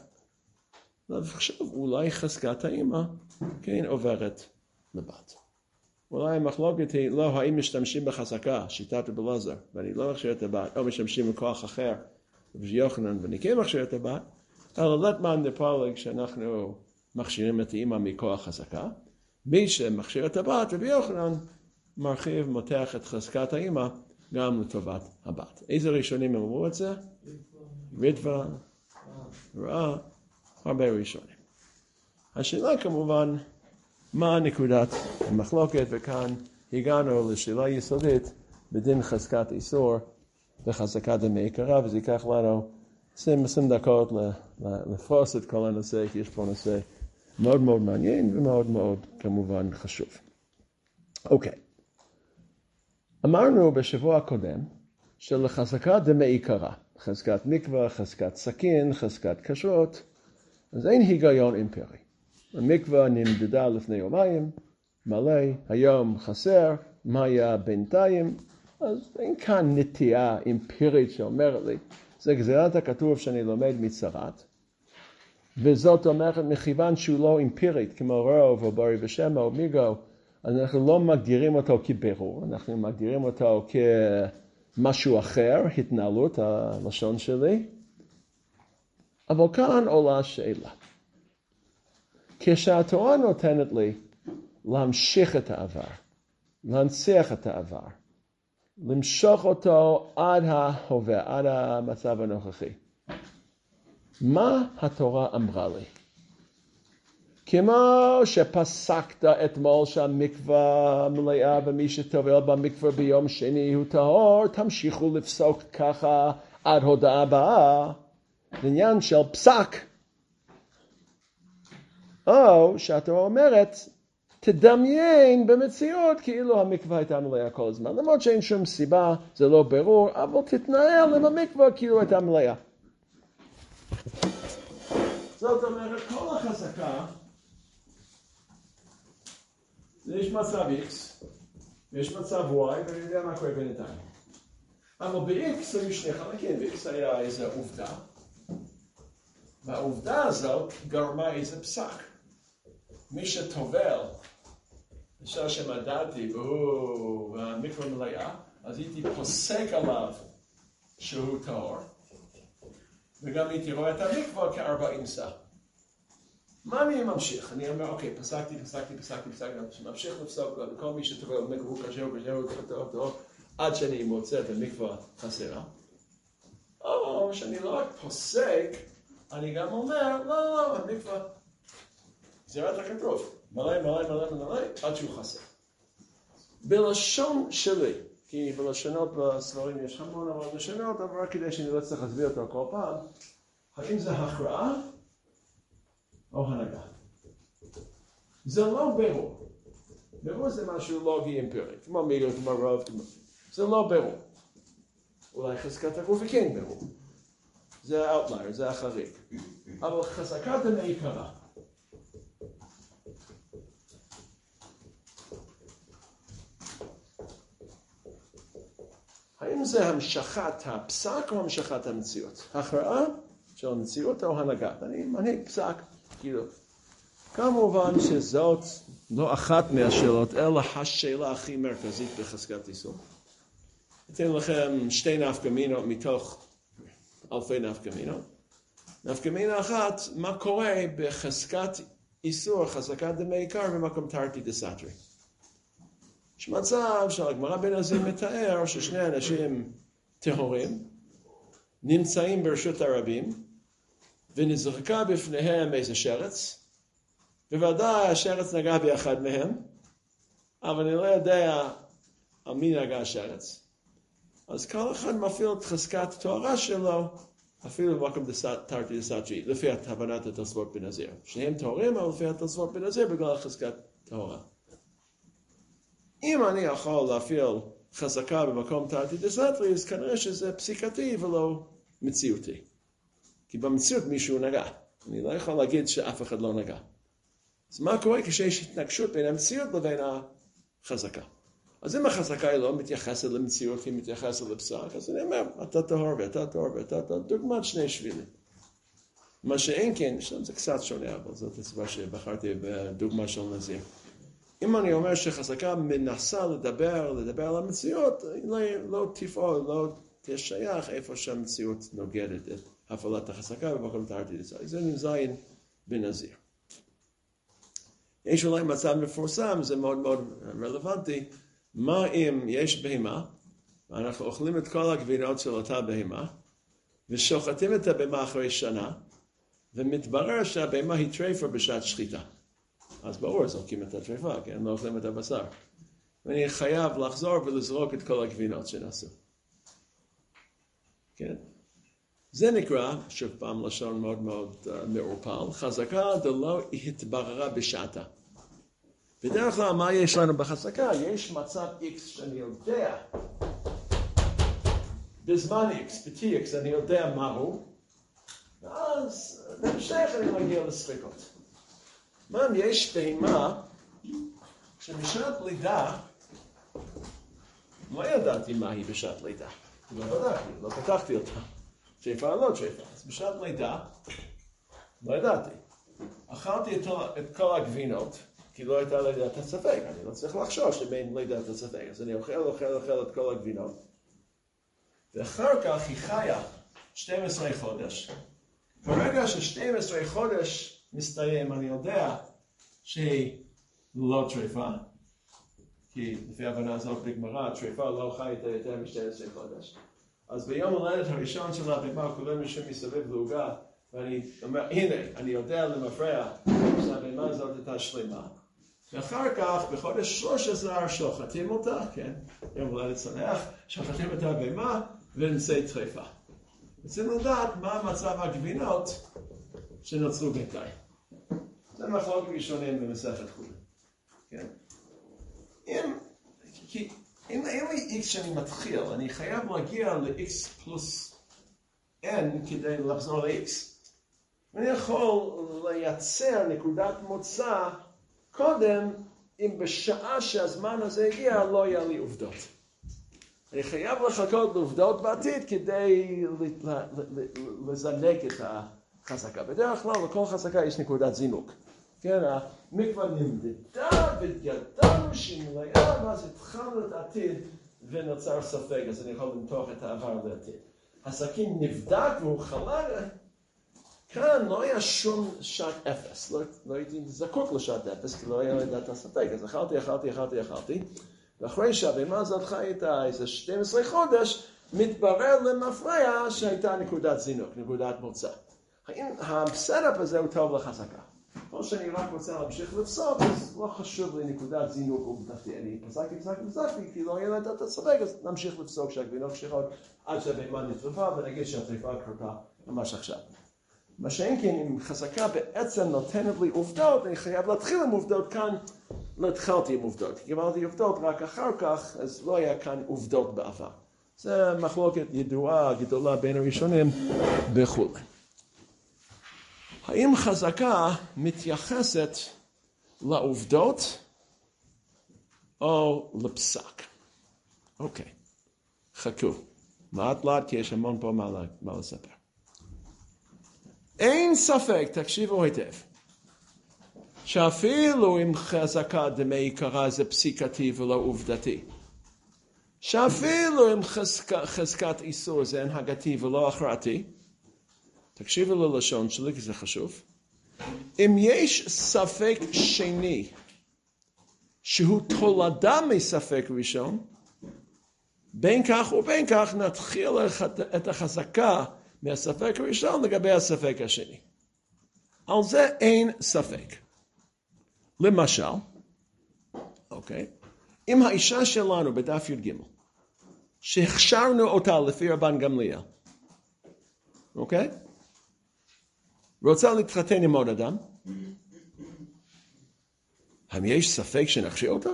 לחשוב אולי חזקת האמא כן עוברת לבת. אולי המחלוקת היא לא האם משתמשים בחזקה, שיטת רבי אלעזר, ואני לא מכשיר את הבת, או משתמשים בכוח אחר, רבי יוחנן ואני כן מכשיר את הבת, אלא לטמן דפלג שאנחנו מכשירים את האמא מכוח חזקה. מי שמכשיר את הבת, רבי יוחנן, מרחיב, מותח את חזקת האמא גם לטובת הבת. איזה ראשונים הם אמרו את זה? ריטב"א, ראה, הרבה ראשונים. השאלה כמובן, מה נקודת המחלוקת, וכאן הגענו לשאלה יסודית בדין חזקת איסור וחזקת דמי עיקרא, וזה ייקח לנו עשרים דקות לפרוס את כל הנושא, כי יש פה נושא מאוד מאוד מעניין ומאוד מאוד כמובן חשוב. אוקיי. אמרנו בשבוע הקודם שלחזקת דמי עיקרא, חזקת מקווה, חזקת סכין, חזקת כשרות, אז אין היגיון אמפירי. המקווה נמדדה לפני יומיים, מלא, היום חסר, מה היה בינתיים, אז אין כאן נטייה אמפירית שאומרת לי, זה גזירת הכתוב שאני לומד מצרת, וזאת אומרת מכיוון שהוא לא אמפירית, כמו רוב או ברי ושמע או מיגו, אז אנחנו לא מגדירים אותו כבירור, אנחנו מגדירים אותו כמשהו אחר, התנהלות הלשון שלי, אבל כאן עולה שאלה. כשהתורה נותנת לי להמשיך את העבר, להנציח את העבר, למשוך אותו עד ההווה, עד המצב הנוכחי. מה התורה אמרה לי? כמו שפסקת אתמול שהמקווה מלאה ומי שטובל במקווה ביום שני הוא טהור, תמשיכו לפסוק ככה עד הודעה הבאה, עניין של פסק. או שהתורה אומרת, תדמיין במציאות כאילו המקווה הייתה מלאה כל הזמן. למרות שאין שום סיבה, זה לא ברור, אבל תתנהל עם המקווה כאילו הייתה מלאה. זאת אומרת, כל החזקה, יש מצב X, ויש מצב Y, ואני יודע מה קורה בינתיים. אבל ב-X היו שני חלקים, ב-X היה איזו עובדה, והעובדה הזאת גרמה איזה פסק. מי שטובל, בשעה שמדדתי והוא המקווה מלאה, אז הייתי פוסק עליו שהוא טהור, וגם הייתי רואה את המקווה כארבעים סע. מה אני ממשיך? אני אומר, אוקיי, פסקתי, פסקתי, פסקתי, פסקתי, ממשיך לפסוק, וכל מי שטובל במקווה הוא קשה, הוא קשה, הוא טוב, טוב, עד שאני מוצא את המקווה חסרה. או שאני לא רק פוסק, אני גם אומר, לא, לא, לא, המקווה, גזירת הכתוב, מלא, מלא, מלא, מלא, עד שהוא חסר. בלשון שלי, כי בלשונות בספרים יש המון המון לשונות, אבל רק כדי שאני לא צריך להסביר אותו כל פעם, האם זה הכרעה או הנהגה? זה לא ברור. ברור זה משהו לוגי אמפירי, כמו מיגו, כמו רוב, זה לא ברור. אולי חזקת הגוף וכן ברור. זה האוטלייר, זה החריג. אבל חזקת דמי עיקרא. האם זה המשכת הפסק או המשכת המציאות? הכרעה של המציאות או הנהגה? אני מנהיג פסק, כאילו. כמובן שזאת לא אחת מהשאלות, אלא השאלה הכי מרכזית בחזקת איסור. אתן לכם שתי נפקמינות מתוך אלפי נפקמינות. נפקמינה אחת, מה קורה בחזקת איסור, חזקת דמי עיקר במקום תרתי דסתרי. יש מצב שהגמרא בנזיר מתאר ששני אנשים טהורים נמצאים ברשות הרבים ונזרקה בפניהם איזה שרץ, בוודאי השרץ נגע באחד מהם, אבל אני לא יודע על מי נגע השרץ. אז כל אחד מפעיל את חזקת תוארה שלו, אפילו במקום תרתי דסתרי, לפי הבנת התוספות בנזיר. שניהם טהורים, אבל לפי התוספות בנזיר בגלל חזקת טהרה. אם אני יכול להפעיל חזקה במקום תרתי דסתרי, אז כנראה שזה פסיקתי ולא מציאותי. כי במציאות מישהו נגע. אני לא יכול להגיד שאף אחד לא נגע. אז מה קורה כשיש התנגשות בין המציאות לבין החזקה? אז אם החזקה היא לא מתייחסת למציאות, היא מתייחסת לפסק, אז אני אומר, אתה טהור ואתה טהור ואתה טהור, דוגמת שני שבילים. מה שאין כן, שם זה קצת שונה, אבל זאת הסיבה שבחרתי בדוגמה של נזיר. אם אני אומר שחזקה מנסה לדבר, לדבר על המציאות, לא, לא תפעול, לא תשייך איפה שהמציאות נוגדת את הפעלת החזקה במקום תרתי דסתרי. זה נזיין בנזיר. יש אולי מצב מפורסם, זה מאוד מאוד רלוונטי, מה אם יש בהמה, ואנחנו אוכלים את כל הגבינות של אותה בהמה, ושוחטים את הבהמה אחרי שנה, ומתברר שהבהמה היא טרפה בשעת שחיטה. אז ברור, זורקים את הטרפה, כן? לא אוכלים את הבשר. ואני חייב לחזור ולזרוק את כל הגבינות שנעשו. כן? זה נקרא, שוב פעם לשון מאוד מאוד uh, מעורפל, חזקה דלא התבררה בשעתה. בדרך כלל מה יש לנו בחזקה? יש מצב X שאני יודע, בזמן X, ב-T X אני יודע מהו, ואז בהמשך אני מגיע לספקות. מה אם יש בהמה שבשעת לידה, לא ידעתי מה היא בשעת לידה, לא בדקתי, לא פתחתי אותה. שפע או לא שפע. אז בשעת לידה, לא ידעתי. אכלתי את כל הגבינות, כי לא הייתה לידת הספק. אני לא צריך לחשוש שבין לידת הספק. אז אני אוכל, אוכל, אוכל את כל הגבינות. ואחר כך היא חיה שנים עשר חודש. ברגע ש-שנים עשר חודש מסתיים, אני יודע שהיא לא טרפה. כי לפי ההבנה הזאת בגמרא, טרפה לא חיה יותר מ-שנים עשר חודש. אז ביום הולדת הראשון שלה, בהמה כולם יושבים מסביב לעוגה, ואני אומר, הנה, אני יודע למפרע שהבהמה הזאת הייתה שלמה. ואחר כך, בחודש שלוש עשרה, שוחטים אותה, כן, יום הולדת שמח, שוחטים את הבהמה ונמצא טרפה. רוצים לדעת מה מצב הגבינות שנוצרו בינתיים. זה מחלוקת ראשונים במסכת חולין. כן? אם, כי אם אין לי X שאני מתחיל, אני חייב להגיע ל-X פלוס N כדי לחזור ל-X. ואני יכול לייצר נקודת מוצא קודם, אם בשעה שהזמן הזה הגיע לא יהיה לי עובדות. אני חייב לחכות לעובדות בעתיד כדי לזנק את החזקה. בדרך כלל לכל חזקה יש נקודת זינוק. כן, המקווה נמדדה וידענו שהיא מלאה, ואז התחלנו את העתיד ונוצר ספק, אז אני יכול למתוח את העבר לעתיד. הסכין נבדק והוא חלל, כאן לא היה שום שעת אפס, לא, לא הייתי זקוק לשעת אפס, כי לא היה לדעת הספק, אז אכלתי, אכלתי, אכלתי, אכלתי, ואחרי שהבהמה הזאת חי איתה איזה שנים עשר חודש, מתברר למפרע שהייתה נקודת זינוק, נקודת מוצא. האם הסטאפ הזה הוא טוב לחזקה? כמו שאני רק רוצה להמשיך לפסוק, אז לא חשוב לי נקודת זינוק עובדתי. אני פסקתי, פסקתי, פסקתי, כי לא יהיה לדעת את הספק, אז נמשיך לפסוק שהגבינות קשיחות עד שהבהמה נטרפה, ונגיד שהטרפה קרתה ממש עכשיו. מה שאין כן, אם חזקה בעצם נותנת לי עובדות, אני חייב להתחיל עם עובדות כאן, לא התחלתי עם עובדות. קיבלתי עובדות רק אחר כך, אז לא היה כאן עובדות בעבר. זה מחלוקת ידועה, גדולה בין הראשונים בחו"ל. האם חזקה מתייחסת לעובדות או לפסק? אוקיי, חכו. מעט לאט, כי יש המון פה מה, מה לספר. אין ספק, תקשיבו היטב, שאפילו אם חזקה דמי עיקרה זה פסיקתי ולא עובדתי, שאפילו אם חזק, חזקת איסור זה הנהגתי ולא הכרעתי, תקשיבו ללשון שלי כי זה חשוב, אם יש ספק שני שהוא תולדה מספק ראשון, בין כך ובין כך נתחיל את החזקה מהספק הראשון לגבי הספק השני. על זה אין ספק. למשל, אוקיי, אם האישה שלנו בדף י"ג, שהכשרנו אותה לפי רבן גמליאל, אוקיי? רוצה להתחתן עם עוד אדם, האם יש ספק שנכשיר אותה?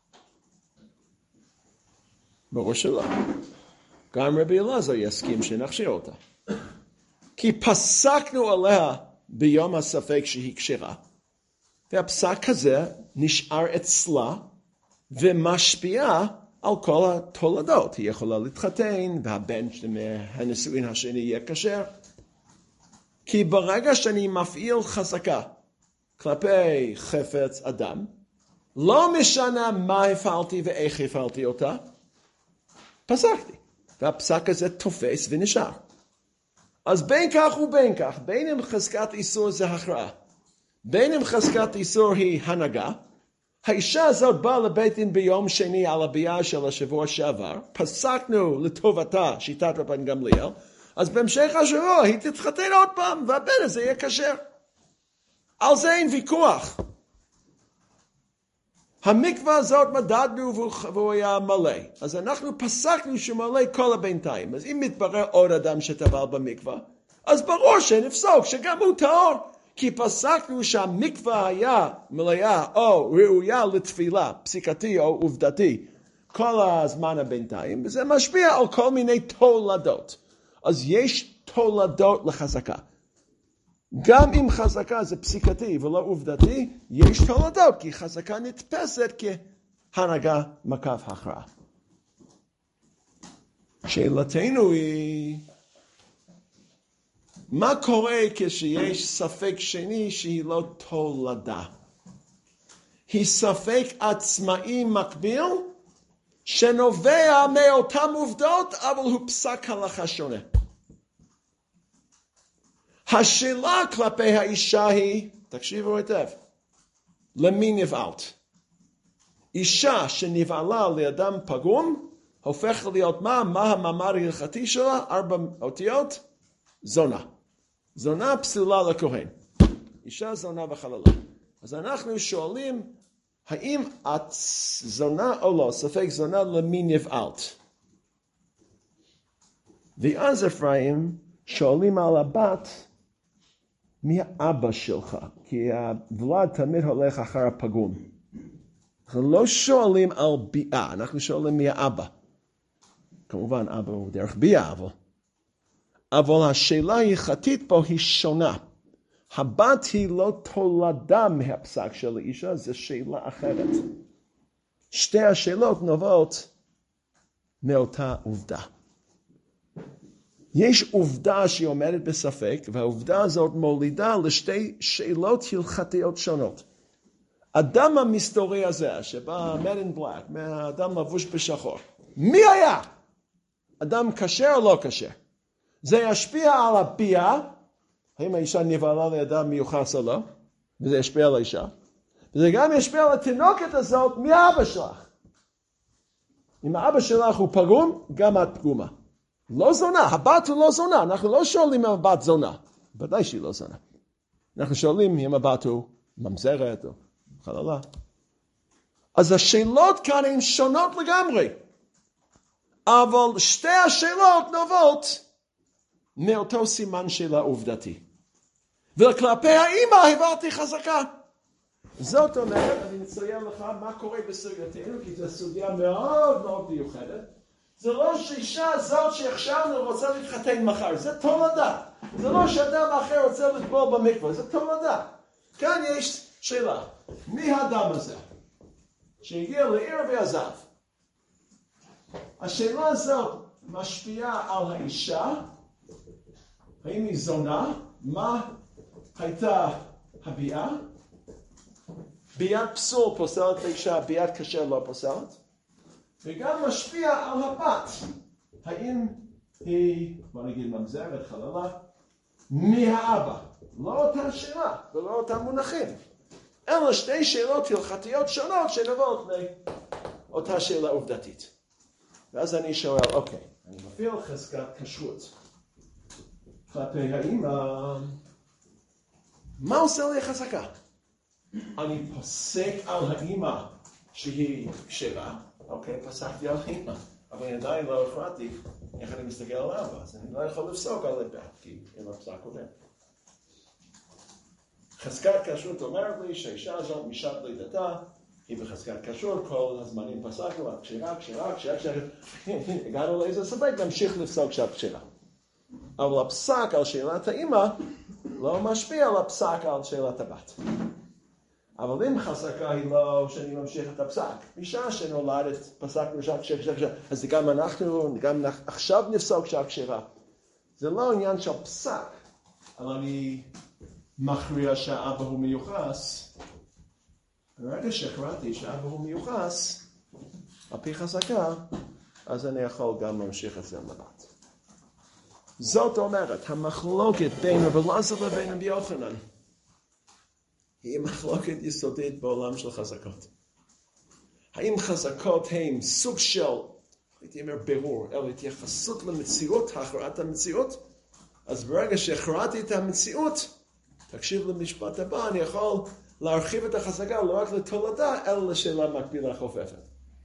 ברור שלא. גם רבי אלעזר יסכים שנכשיר אותה. כי פסקנו עליה ביום הספק שהיא כשרה, והפסק הזה נשאר אצלה ומשפיע על כל התולדות. היא יכולה להתחתן, והבן מהנישואין השני יהיה כשר. כי ברגע שאני מפעיל חזקה כלפי חפץ אדם, לא משנה מה הפעלתי ואיך הפעלתי אותה, פסקתי. והפסק הזה תופס ונשאר. אז בין כך ובין כך, בין אם חזקת איסור זה הכרעה, בין אם חזקת איסור היא הנהגה, האישה הזאת באה לבית דין ביום שני על הביאה של השבוע שעבר, פסקנו לטובתה שיטת רבן גמליאל, אז בהמשך השבוע היא תתחתן עוד פעם, והבן הזה יהיה כשר. על זה אין ויכוח. המקווה הזאת מדדנו והוא היה מלא. אז אנחנו פסקנו שהוא מלא כל הבינתיים. אז אם מתברר עוד אדם שטבל במקווה, אז ברור שנפסוק שגם הוא טהור. כי פסקנו שהמקווה היה מלאה או ראויה לתפילה, פסיקתי או עובדתי, כל הזמן הבינתיים, וזה משפיע על כל מיני תולדות. אז יש תולדות לחזקה. גם אם חזקה זה פסיקתי ולא עובדתי, יש תולדות, כי חזקה נתפסת כהנהגה מקף הכרעה. שאלתנו היא, מה קורה כשיש ספק שני שהיא לא תולדה? היא ספק עצמאי מקביל, שנובע מאותם עובדות, אבל הוא פסק הלכה שונה. השאלה כלפי האישה היא, תקשיבו היטב, למי נבעלת? אישה שנבעלה לאדם פגום, הופך להיות מה? מה המאמר ההלכתי שלה? ארבע אותיות? זונה. זונה פסולה לכהן. אישה זונה וחללה. אז אנחנו שואלים, האם את זונה או לא? ספק זונה למי נבעלת? ואז אפרים שואלים על הבת, מי האבא שלך? כי הוולד תמיד הולך אחר הפגום. אנחנו לא שואלים על ביאה, אנחנו שואלים מי האבא. כמובן אבא הוא דרך ביאה, אבל... אבל השאלה ההלכתית פה היא שונה. הבת היא לא תולדה מהפסק של האישה, זו שאלה אחרת. שתי השאלות נובעות מאותה עובדה. יש עובדה שהיא עומדת בספק, והעובדה הזאת מולידה לשתי שאלות הלכתיות שונות. אדם המסתורי הזה, שבא man in black, מהאדם לבוש בשחור, מי היה? אדם כשר או לא כשר? זה ישפיע על הביאה, האם האישה נבעלה לאדם מיוחס או לא, וזה ישפיע על האישה. וזה גם ישפיע על התינוקת הזאת, מי האבא שלך? אם האבא שלך הוא פגום, גם את פגומה. לא זונה, הבת הוא לא זונה, אנחנו לא שואלים אם הבת זונה. ודאי שהיא לא זונה. אנחנו שואלים אם הבת הוא ממזרת או חללה. אז השאלות כאן הן שונות לגמרי. אבל שתי השאלות נובעות מאותו סימן שאלה עובדתי. וכלפי האמא העברתי חזקה. זאת אומרת, אני מציין לך מה קורה בסוגייתנו, כי זו סוגיה מאוד מאוד מיוחדת. זה לא שאישה הזאת שהכשרנו רוצה להתחתן מחר, זה תולדה. זה לא שאדם אחר רוצה לטבול במקווה, זה תולדה. כאן יש שאלה, מי האדם הזה שהגיע לעיר ועזב? השאלה הזאת משפיעה על האישה? האם היא זונה? מה הייתה הביאה? ביאת פסול פוסלת האישה, ביאת כשר לא פוסלת. וגם משפיע על הבת. האם היא, בוא נגיד ממזרת, חללה, מהאבא. לא אותה שאלה ולא אותם מונחים. אלא שתי שאלות הלכתיות שונות שנובעות מאותה שאלה עובדתית. ואז אני שואל, אוקיי, אני מפעיל חזקת כשרות. כלפי האמא, מה עושה לי חזקה? אני פוסק על האמא שהיא כשרה. אוקיי, פסקתי על האמא. אבל אני עדיין לא החלטתי איך אני מסתכל על האבא. אז אני לא יכול לפסוק על הבת, כי אין לו פסק קודם. חזקת כשרות אומרת לי שהאישה הזאת משעת לידתה, היא בחזקת כשרות, כל הזמנים פסקנו, כשרה, כשרה, כשרה, כשרה. הגענו לאיזה ספק, נמשיך לפסוק שעת כשרה. אבל הפסק על שאלת האמא לא משפיע על הפסק על שאלת הבת. אבל אם חזקה היא לא שאני ממשיך את הפסק, אישה שנולדת פסקנו שעת כשרה, כשרה, כשרה, אז גם אנחנו, גם עכשיו נפסוק שעת כשרה. זה לא עניין של פסק, אבל אני מכריע שהאבא הוא מיוחס. ברגע שהכרעתי שהאבא הוא מיוחס, על פי חזקה, אז אני יכול גם להמשיך את זה לבת. זאת אומרת, המחלוקת בין רב אלעזר לבין רבי יוחנן, היא מחלוקת יסודית בעולם של חזקות. האם חזקות הם סוג של, הייתי אומר ברור, אלא התייחסות למציאות, הכרעת המציאות? אז ברגע שהכרעתי את המציאות, תקשיב למשפט הבא, אני יכול להרחיב את החזקה לא רק לתולדה, אלא לשאלה מקבילה חופפת.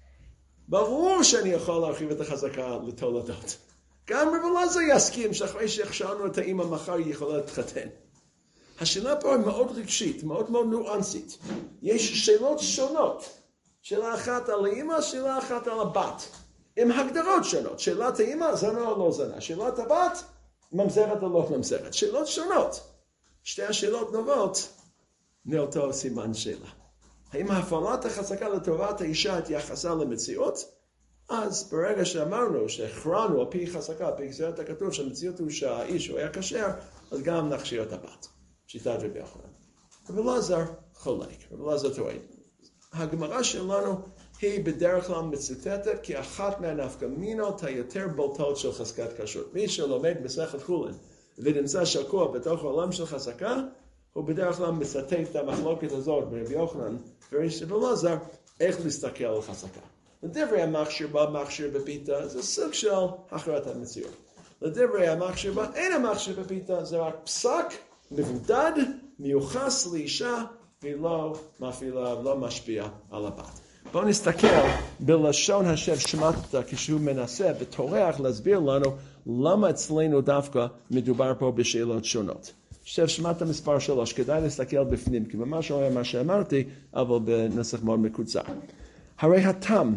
ברור שאני יכול להרחיב את החזקה לתולדות. גם רב אלעזר יסכים שאחרי שהכשרנו את האמא מחר היא יכולה להתחתן. השאלה פה היא מאוד רגשית, מאוד מאוד ניואנסית. יש שאלות שונות. שאלה אחת על האמא, שאלה אחת על הבת. עם הגדרות שונות. שאלת האמא, זנה או לא זנה. שאלת הבת, ממזרת או לא ממזרת. שאלות שונות. שתי השאלות נובעות מאותו סימן שאלה. האם הפעלת החזקה לטובת האישה התייחסה למציאות? אז ברגע שאמרנו שהכרענו על פי חזקה, על פי גזירת הכתוב שהמציאות הוא שהאיש הוא היה כשר, אז גם נכשיר את הבת. שיטת רבי יוחנן. רב אלעזר חולק, רב אלעזר טוען. הגמרא שלנו היא בדרך כלל מצוטטת כאחת מהנפקמינות היותר בולטות של חזקת כשרות. מי שלומד מסכת חולין ונמצא שקוע בתוך העולם של חזקה, הוא בדרך כלל מצטט את המחלוקת הזאת ברבי יוחנן ורב אלעזר איך להסתכל על חזקה. לדברי המכשיר בה, מכשיר בפיתה, זה סוג של הכרעת המציאות. לדברי המכשיר בה, אין המכשיר בפיתה, זה רק פסק מבודד, מיוחס לאישה, והיא לא מפעילה, לא משפיעה על הבת. בואו נסתכל בלשון השב שמעת כשהוא מנסה וטורח להסביר לנו למה אצלנו דווקא מדובר פה בשאלות שונות. שב שמעת מספר שלוש, כדאי להסתכל בפנים, כי ממש לא היה מה שאמרתי, אבל בנסח מאוד מקוצר. הרי התם,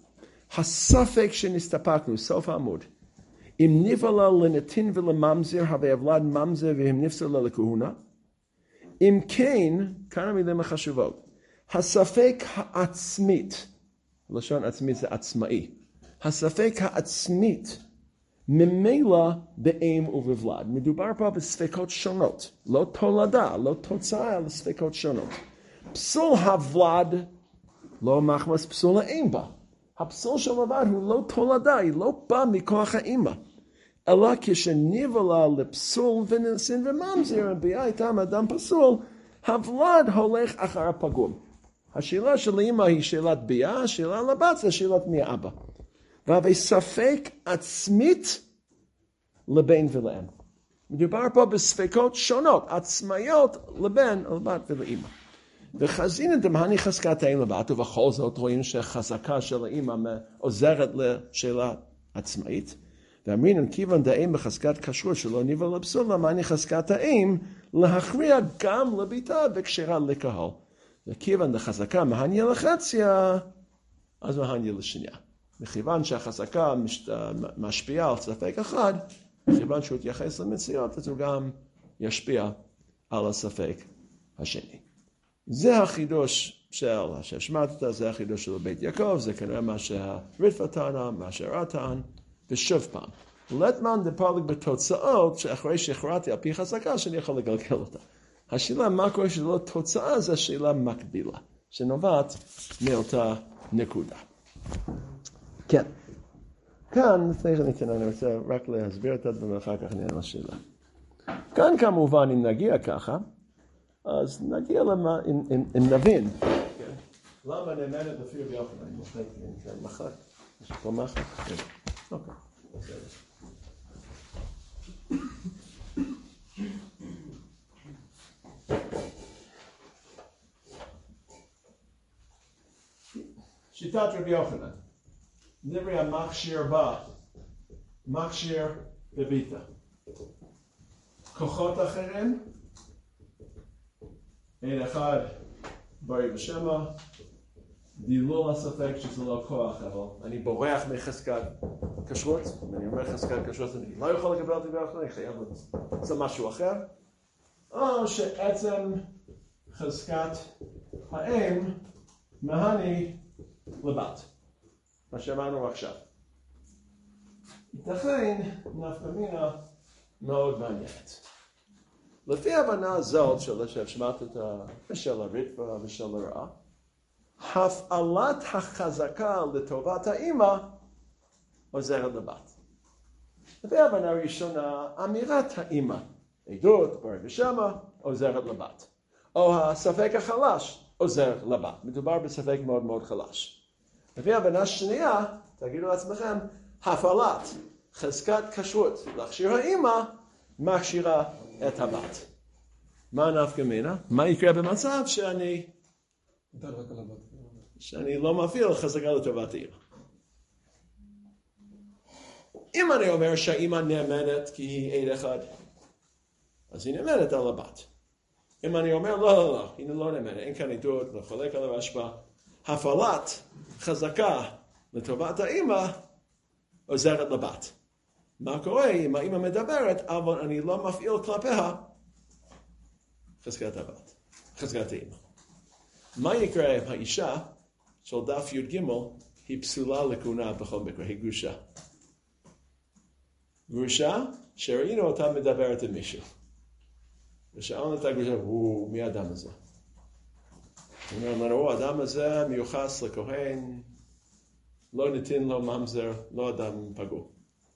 הספק שנסתפקנו, סוף העמוד, אם נבלה לנתין ולממזר, הווה יבלד ממזר והם נפסל לה לכהונה, אם כן, כאן המילים החשובות, הספק העצמית, לשון עצמית זה עצמאי, הספק העצמית, ממילא באם ובבלד. מדובר פה בספקות שונות, לא תולדה, לא תוצאה, אלא ספקות שונות. פסול הוולד, לא מחמס פסול האם בה. הפסול של הוולד הוא לא תולדה, היא לא באה מכוח האמא. אלא כשנבלה לפסול ונשין וממזר, ביאה איתם אדם פסול, הוולד הולך אחר הפגום. השאלה של האמא היא שאלת ביאה, השאלה לבת זה שאלת מאבא. והווי ספק עצמית לבן ולאם. מדובר פה בספקות שונות, עצמאיות לבן, לבת ולאמא. וחזין דמהני חזקת האם לבת, ובכל זאת רואים שחזקה של האמא עוזרת לשאלה עצמאית. ואמרינן כיוון דאם בחזקת כשרות שלא נבלה לפסול, למהני חזקת האם להכריע גם לביתה בקשרה לקהל. וכיוון דחזקה מהניה לחציה, אז מהניה לשניה. מכיוון שהחזקה משפיעה על ספק אחד, מכיוון שהוא יתייחס למציאות, אז הוא גם ישפיע על הספק השני. זה החידוש של השב שמעת, זה החידוש של בית יעקב, זה כנראה מה שהריטב"א טען, מה שהר"א טען, ושוב פעם, לטמן דפלג בתוצאות שאחרי שהכרעתי על פי חזקה שאני יכול לגלגל אותה. השאלה מה קורה שזה לא תוצאה, זו שאלה מקבילה, שנובעת מאותה נקודה. כן. כאן, לפני שאני אתן, אני רוצה רק להסביר את הדברים ואחר כך נראה לשאלה. כאן כמובן, אם נגיע ככה, אז נגיע למה, אם, אם, אם נבין. למה נאמנת לפי רבי יוחנן? אני מחלק, זה מחק. יש פה מחק? כן. אוקיי. בסדר. שיטת רבי יוחנן. דברי המכשיר בא. מכשיר בביתה. כוחות אחרים. אין אחד בריא בשמה. דילול הספק שזה לא כוח, אבל אני בורח מחזקת כשרות, ואני אומר חזקת כשרות, אני לא יכול לקבל את רבי יוחנן, אני חייב לעשות משהו אחר. או שעצם חזקת האם מהני לבת, מה שאמרנו עכשיו. ייתכן נפקא מינה מאוד מעניינת. לפי ההבנה הזאת של שהשמעת את ושל הריטב"א ושל הרע, הפעלת החזקה לטובת האמא עוזרת לבת. לפי ההבנה הראשונה, אמירת האמא, עדות, בריא ושמה, עוזרת לבת. או הספק החלש עוזר לבת. מדובר בספק מאוד מאוד חלש. לפי ההבנה שנייה, תגידו לעצמכם, הפעלת חזקת כשרות להכשיר האמא, מכשירה את הבת. מה נפקא מינה? מה יקרה במצב שאני שאני לא מפעיל חזקה לטובת האמא? אם אני אומר שהאמא נאמנת כי היא עד אחד, אז היא נאמנת על הבת. אם אני אומר לא, לא, לא, היא לא נאמנת, אין כאן עדות, לא חולק על הרשב"א, הפעלת חזקה לטובת האמא עוזרת לבת. מה קורה אם האמא מדברת, אבל אני לא מפעיל כלפיה חזקת הבת, חזקת האמא. מה יקרה אם האישה של דף י"ג היא פסולה לכהונה בכל מקרה, היא גרושה. גרושה שראינו אותה מדברת עם מישהו. ושאלנו את הגרושה, הוא, מי האדם הזה? הוא אומר לנו, האדם הזה מיוחס לכהן, לא ניתן לו ממזר, לא אדם פגוע.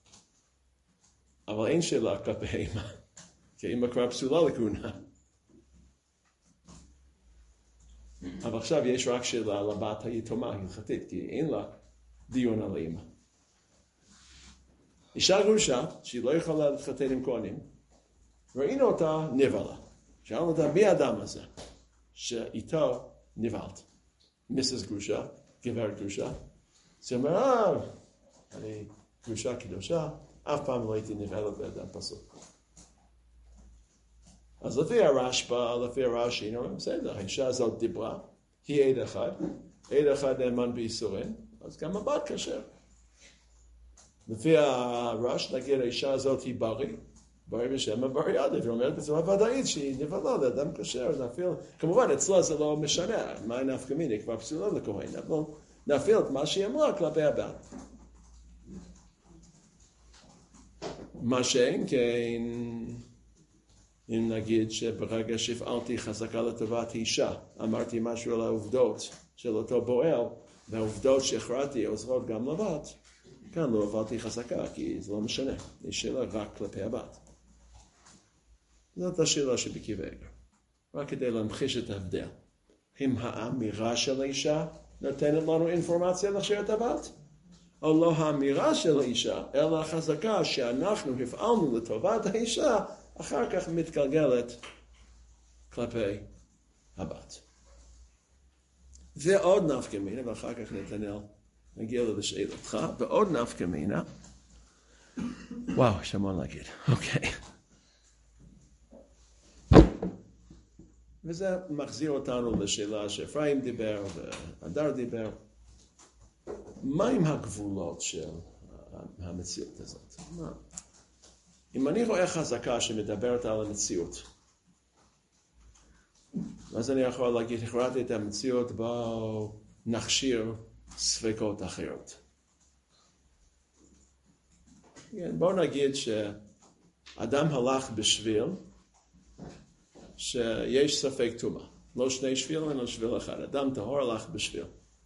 אבל אין שאלה כלפי האמא, כי האמא כבר פסולה לכהונה. אבל עכשיו יש רק שאלה על הבת היתומה הלכתית, כי אין לה דיון על האמא. אישה גרושה, שהיא לא יכולה להתחתן עם כהנים, ראינו אותה נבלה. שאלנו אותה, מי האדם הזה שאיתו נבלת? מיסס גרושה, גברת גרושה. אז היא אומרת, אה, אני גרושה קדושה, אף פעם לא הייתי נבלת באדם פסוק. אז לפי הרשב"א, לפי הרש"י, נאמר, בסדר, האישה הזאת דיברה, היא עד אחד, עד אחד נאמן בייסורים, אז גם הבת כשר. לפי הרש, נגיד, האישה הזאת היא בריא, בריא בשם הבריאה, והיא אומרת בצורה ודאית שהיא נבלה לאדם כשר, אז נפעיל, כמובן אצלה זה לא משנה, מה נפקא מינה, היא כבר פסולה לכהן, אבל נפעיל את מה שהיא אמרה כלפי הבת. מה שאין כן, אם נגיד שברגע שהפעלתי חזקה לטובת אישה, אמרתי משהו על העובדות של אותו בועל, והעובדות שהכרעתי עוזרות גם לבת, כאן לא הפעלתי חזקה, כי זה לא משנה, יש שאלה רק כלפי הבת. זאת השאלה שבעקיבא איגר. רק כדי להמחיש את ההבדל. אם האמירה של האישה נותנת לנו אינפורמציה להכשיר את הבת, או לא האמירה של האישה, אלא החזקה שאנחנו הפעלנו לטובת האישה, אחר כך מתגלגלת כלפי הבת. ועוד נפקא מינה, ואחר כך נתנאל נגיע לשאלתך, ועוד נפקא מינה. וואו, יש המון להגיד, אוקיי. וזה מחזיר אותנו לשאלה שאפרים דיבר והדר דיבר. מה עם הגבולות של המציאות הזאת? מה? אם אני רואה חזקה שמדברת על המציאות, אז אני יכול להגיד, הכרעתי את המציאות, בואו נכשיר ספקות אחרות. כן, בואו נגיד שאדם הלך בשביל שיש ספק טומאה. לא שני שבילים, אלא שביל אחד. אדם טהור הלך בשביל.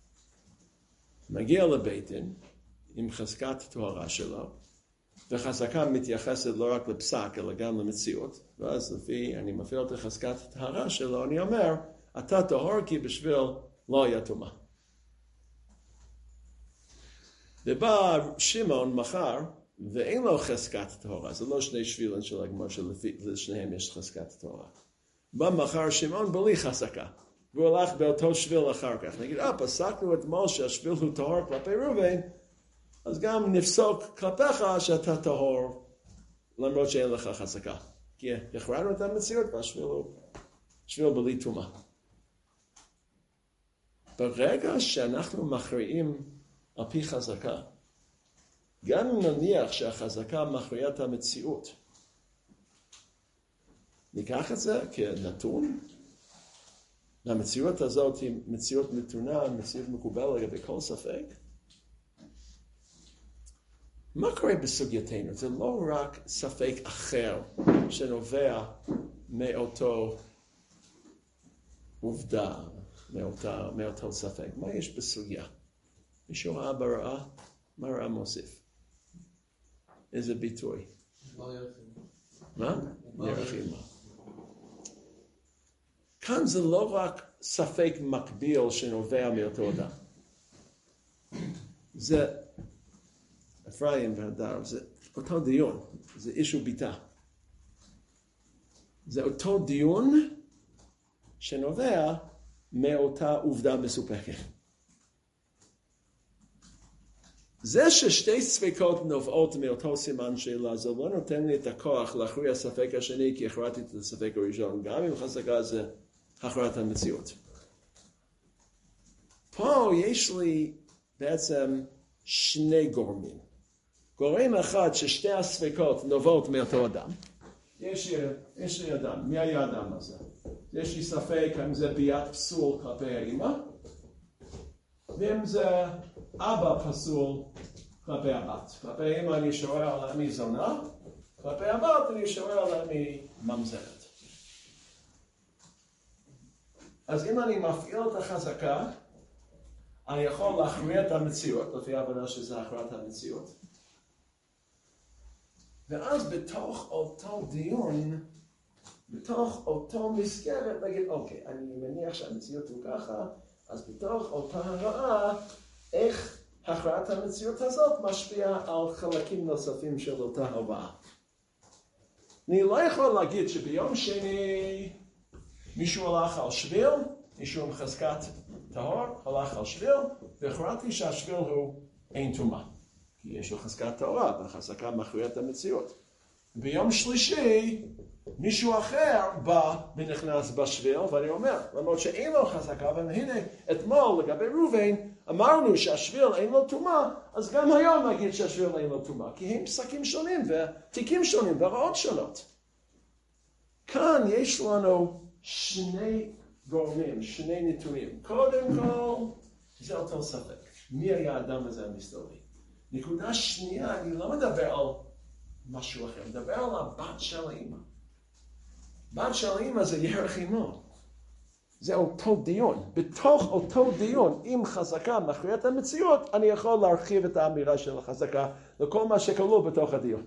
מגיע לבית דין עם חזקת טהרה שלו, וחזקה מתייחסת לא רק לפסק, אלא גם למציאות. ואז לפי, אני מפעיל את חזקת טהרה שלו, אני אומר, אתה טהור כי בשביל לא היה טומאה. ובא שמעון מחר, ואין לו חזקת טהרה. זה לא שני שבילים של הגמרא שלשניהם יש חזקת טהרה. בא מחר שמעון בלי חזקה. והוא הלך באותו שביל אחר כך. נגיד, אה, פסקנו אתמול שהשביל הוא טהור כלפי ראובן, אז גם נפסוק כלפיך שאתה טהור, למרות שאין לך חזקה. כי הכרענו את המציאות, והשביל הוא שביל בלי טומאה. ברגע שאנחנו מכריעים על פי חזקה, גם אם נניח שהחזקה מכריעה את המציאות, ניקח את זה כנתון, והמציאות הזאת היא מציאות נתונה, מציאות מקובלת לגבי כל ספק. מה קורה בסוגייתנו? זה לא רק ספק אחר שנובע מאותו עובדה, מאותה, מאותו ספק. מה יש בסוגיה? מישהו ראה ברעה? מה ראה מוסיף? איזה ביטוי? מה? ירחימה. כאן זה לא רק ספק מקביל שנובע מאותו אדם. זה, אפרים והדר, זה אותו דיון, זה איש וביתה. זה אותו דיון שנובע מאותה עובדה מסופקת. זה ששתי ספקות נובעות מאותו סימן שאלה, זה לא נותן לי את הכוח להכריע הספק השני, כי הכרעתי את הספק הראשון, גם אם חזקה זה הכרעת המציאות. פה יש לי בעצם שני גורמים. גורם אחד ששתי הספקות נובעות מאותו אדם. יש לי, יש לי אדם, מי היה האדם הזה? יש לי ספק אם זה ביאת פסול כלפי האמא, ואם זה אבא פסול כלפי הבת. כלפי האמא אני שואל על מי זונה, כלפי הבת אני שואל על מי ממזרת. אז אם אני מפעיל את החזקה, אני יכול להכריע את המציאות, לפי ההבנה שזה הכרעת המציאות. ואז בתוך אותו דיון, בתוך אותו מסגרת, נגיד, אוקיי, אני מניח שהמציאות הוא ככה, אז בתוך אותה הרעה, איך הכרעת המציאות הזאת משפיעה על חלקים נוספים של אותה הרעה. אני לא יכול להגיד שביום שני מישהו הלך על שביל, מישהו עם חזקת טהור הלך על שביל, והחלטתי שהשביל הוא אין טומאה. כי יש לו חזקת טהורה, והחזקה מכריעה את המציאות. ביום שלישי, מישהו אחר בא ונכנס בשביל, ואני אומר, למרות שאין לו חזקה, והנה, אתמול לגבי ראובן, אמרנו שהשביל אין לו טומאה, אז גם היום נגיד שהשביל אין לו טומאה, כי הם פסקים שונים ותיקים שונים והרעות שונות. כאן יש לנו שני גורמים, שני נתונים. קודם כל, זה אותו ספק. מי היה האדם הזה המסתורי? נקודה שנייה, אני לא מדבר על משהו אחר, מדבר על הבת של האמא. בת של האמא זה ירח אמו. זה אותו דיון. בתוך אותו דיון, עם חזקה מכריעה את המציאות, אני יכול להרחיב את האמירה של החזקה לכל מה שכלול בתוך הדיון.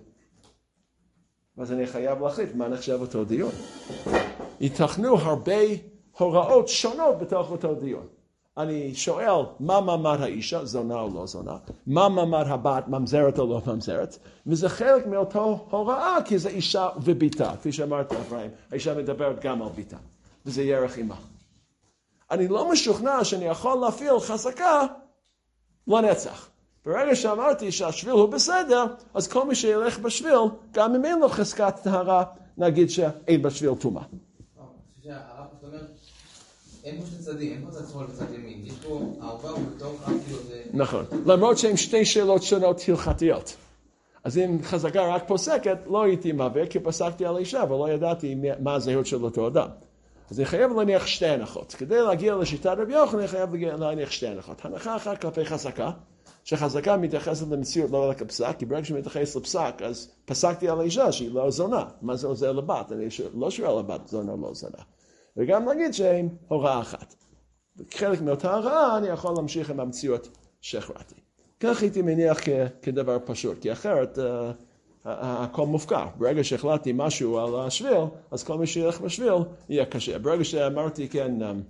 אז אני חייב להחליט מה נחשב אותו דיון. ייתכנו הרבה הוראות שונות בתוך אותו דיון. אני שואל מה מעמד האישה, זונה או לא זונה, מה מעמד הבת, ממזרת או לא ממזרת, וזה חלק מאותו הוראה, כי זה אישה וביתה, כפי שאמרת אפרים, האישה מדברת גם על ביתה, וזה ירח אימה. אני לא משוכנע שאני יכול להפעיל חזקה לנצח. ברגע שאמרתי שהשביל הוא בסדר, אז כל מי שילך בשביל, גם אם אין לו חזקת טהרה, נגיד שאין בשביל טומאה. הרב אומר, אין פה שני צדדים, אין פה צד שמאל וצד ימין, יש פה, העובר הוא בתוך רק כאילו זה... נכון, למרות שהן שתי שאלות שונות הלכתיות. אז אם חזקה רק פוסקת, לא הייתי מעבר, כי פסקתי על אישה, ולא ידעתי מה הזהות של אותו אדם. אז אני חייב להניח שתי הנחות. כדי להגיע לשיטת רבי יוחנן, אני חייב להניח שתי הנחות. הנחה אחת כלפי חזקה, שחזקה מתייחסת למציאות לא רק הפסק, כי ברגע שמתייחס לפסק, אז פסקתי על האישה שהיא לא זונה. מה זה עוזר לבת? אני לא שואל לבת זונה או לא זונה. וגם להגיד שהם הוראה אחת. חלק מאותה הוראה אני יכול להמשיך עם המציאות שהכרעתי. כך הייתי מניח כ- כדבר פשוט, כי אחרת uh, הכל מופקר. ברגע שהחלטתי משהו על השביל, אז כל מי שילך בשביל יהיה קשה. ברגע שאמרתי, כן, um,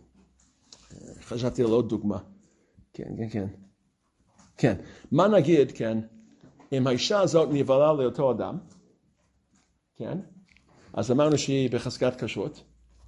חשבתי על עוד דוגמה. כן, כן, כן. כן, מה נגיד, כן, אם האישה הזאת נבהלה לאותו אדם, כן, אז אמרנו שהיא בחזקת כשרות,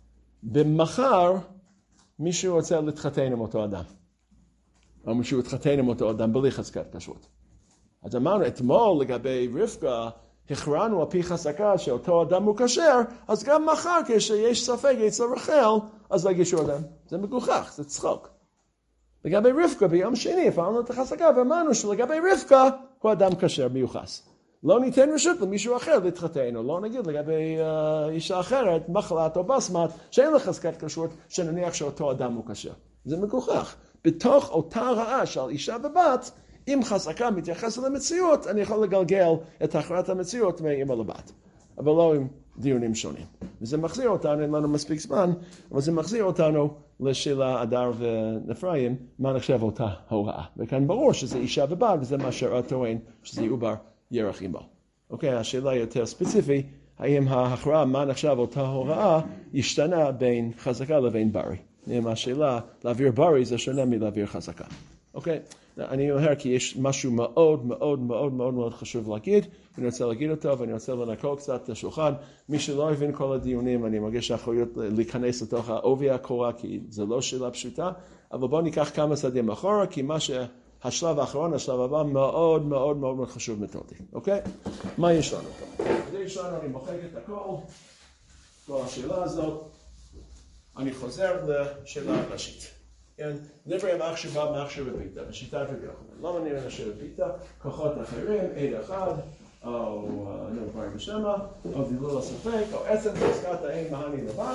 ומחר מישהו רוצה להתחתן עם אותו אדם, או מישהו להתחתן עם אותו אדם בלי חזקת כשרות. אז אמרנו, אתמול לגבי רבקה, הכרענו על פי חזקה שאותו אדם הוא כשר, אז גם מחר כשיש ספק אצל רחל, אז להגישו אדם. זה מגוחך, זה צחוק. לגבי רבקה ביום שני הפעלנו את החזקה ואמרנו שלגבי רבקה הוא אדם כשר מיוחס. לא ניתן רשות למישהו אחר להתחתן, או לא נגיד לגבי uh, אישה אחרת, מחלת או בסמת, שאין לה חזקת כשרות, שנניח שאותו אדם הוא כשר. זה מגוחך. בתוך אותה רעה של אישה ובת, אם חזקה מתייחסת למציאות, אני יכול לגלגל את הכרעת המציאות מאמא לבת. אבל לא עם דיונים שונים. וזה מחזיר אותנו, אין לנו מספיק זמן, אבל זה מחזיר אותנו לשאלה אדר ונפרים, מה נחשב אותה הוראה. וכאן ברור שזה אישה ובת, וזה מה שהר"ן טוען, שזה עובר ירח עמו. אוקיי, השאלה יותר ספציפי, האם ההכרעה, מה נחשב אותה הוראה, השתנה בין חזקה לבין ברי. אם השאלה, להעביר ברי זה שונה מלהעביר חזקה. אוקיי, אני אומר כי יש משהו מאוד מאוד מאוד מאוד מאוד חשוב להגיד, ואני רוצה להגיד אותו, ואני רוצה לנקות קצת את השולחן. מי שלא הבין כל הדיונים, אני מרגיש האחריות להיכנס לתוך העובי הקורה, כי זה לא שאלה פשוטה, אבל בואו ניקח כמה צעדים אחורה, כי מה שהשלב האחרון, השלב הבא, מאוד מאוד מאוד מאוד חשוב מתודי, אוקיי? מה יש לנו פה? כדי שלנו אני מוחק את הכל, כל השאלה הזאת, אני חוזר לשאלה הראשית. כן, דברי המחשבה מחשב בביתה, בשיטת רבי יוחנן. למה נראה מחשב בביתה? כוחות אחרים, עד אחד, או נאמר בשמה, או דילול הספק, או עצם חזקת האין מהני לבד.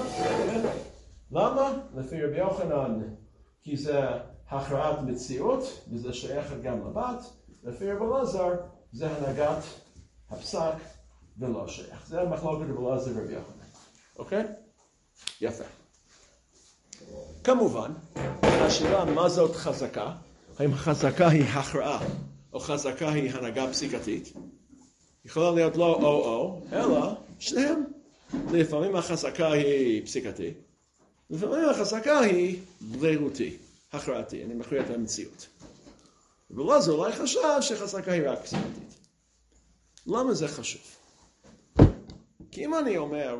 למה? לפי רבי יוחנן, כי זה הכרעת מציאות, וזה שייכת גם לבת. לפי רבי אלעזר, זה הנהגת הפסק ולא שייך. זה המחלוקת רבי אלעזר ורבי יוחנן. אוקיי? יפה. כמובן, השאלה מה זאת חזקה, האם חזקה היא הכרעה או חזקה היא הנהגה פסיקתית, יכולה להיות לא או-או, אלא שניהם. לפעמים החזקה היא פסיקתית, לפעמים החזקה היא ברירותי, הכרעתי, אני מכריע את המציאות. ולא זה אולי חשב שחזקה היא רק פסיקתית. למה זה חשוב? כי אם אני אומר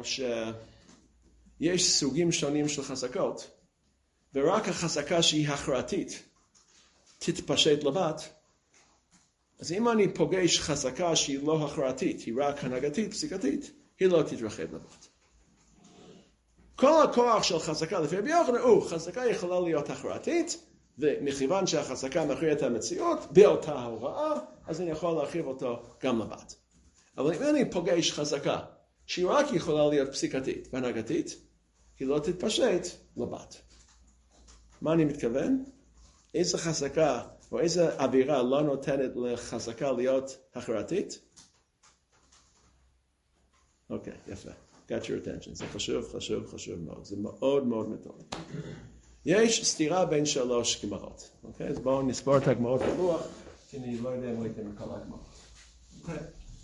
שיש סוגים שונים של חזקות, ורק החזקה שהיא הכרעתית תתפשט לבד, אז אם אני פוגש חזקה שהיא לא הכרעתית, היא רק הנהגתית, פסיקתית, היא לא תתרחב לבד. כל הכוח של חזקה לפי רבי יוחנן הוא, חזקה יכולה להיות הכרעתית, ומכיוון שהחזקה מכריע את המציאות, באותה הוראה, אז אני יכול להרחיב אותו גם לבד. אבל אם אני פוגש חזקה שהיא רק יכולה להיות פסיקתית והנהגתית, היא לא תתפשט לבד. מה אני מתכוון? איזה חזקה או איזה אווירה לא נותנת לחזקה להיות הכרעתית? אוקיי, יפה. Got your attention. זה חשוב, חשוב, חשוב מאוד. זה מאוד מאוד מתון. יש סתירה בין שלוש גמרות. אוקיי? אז בואו נספור את הגמרות בלוח, כי אני לא יודע אם ראיתם את כל הגמרות. אוקיי.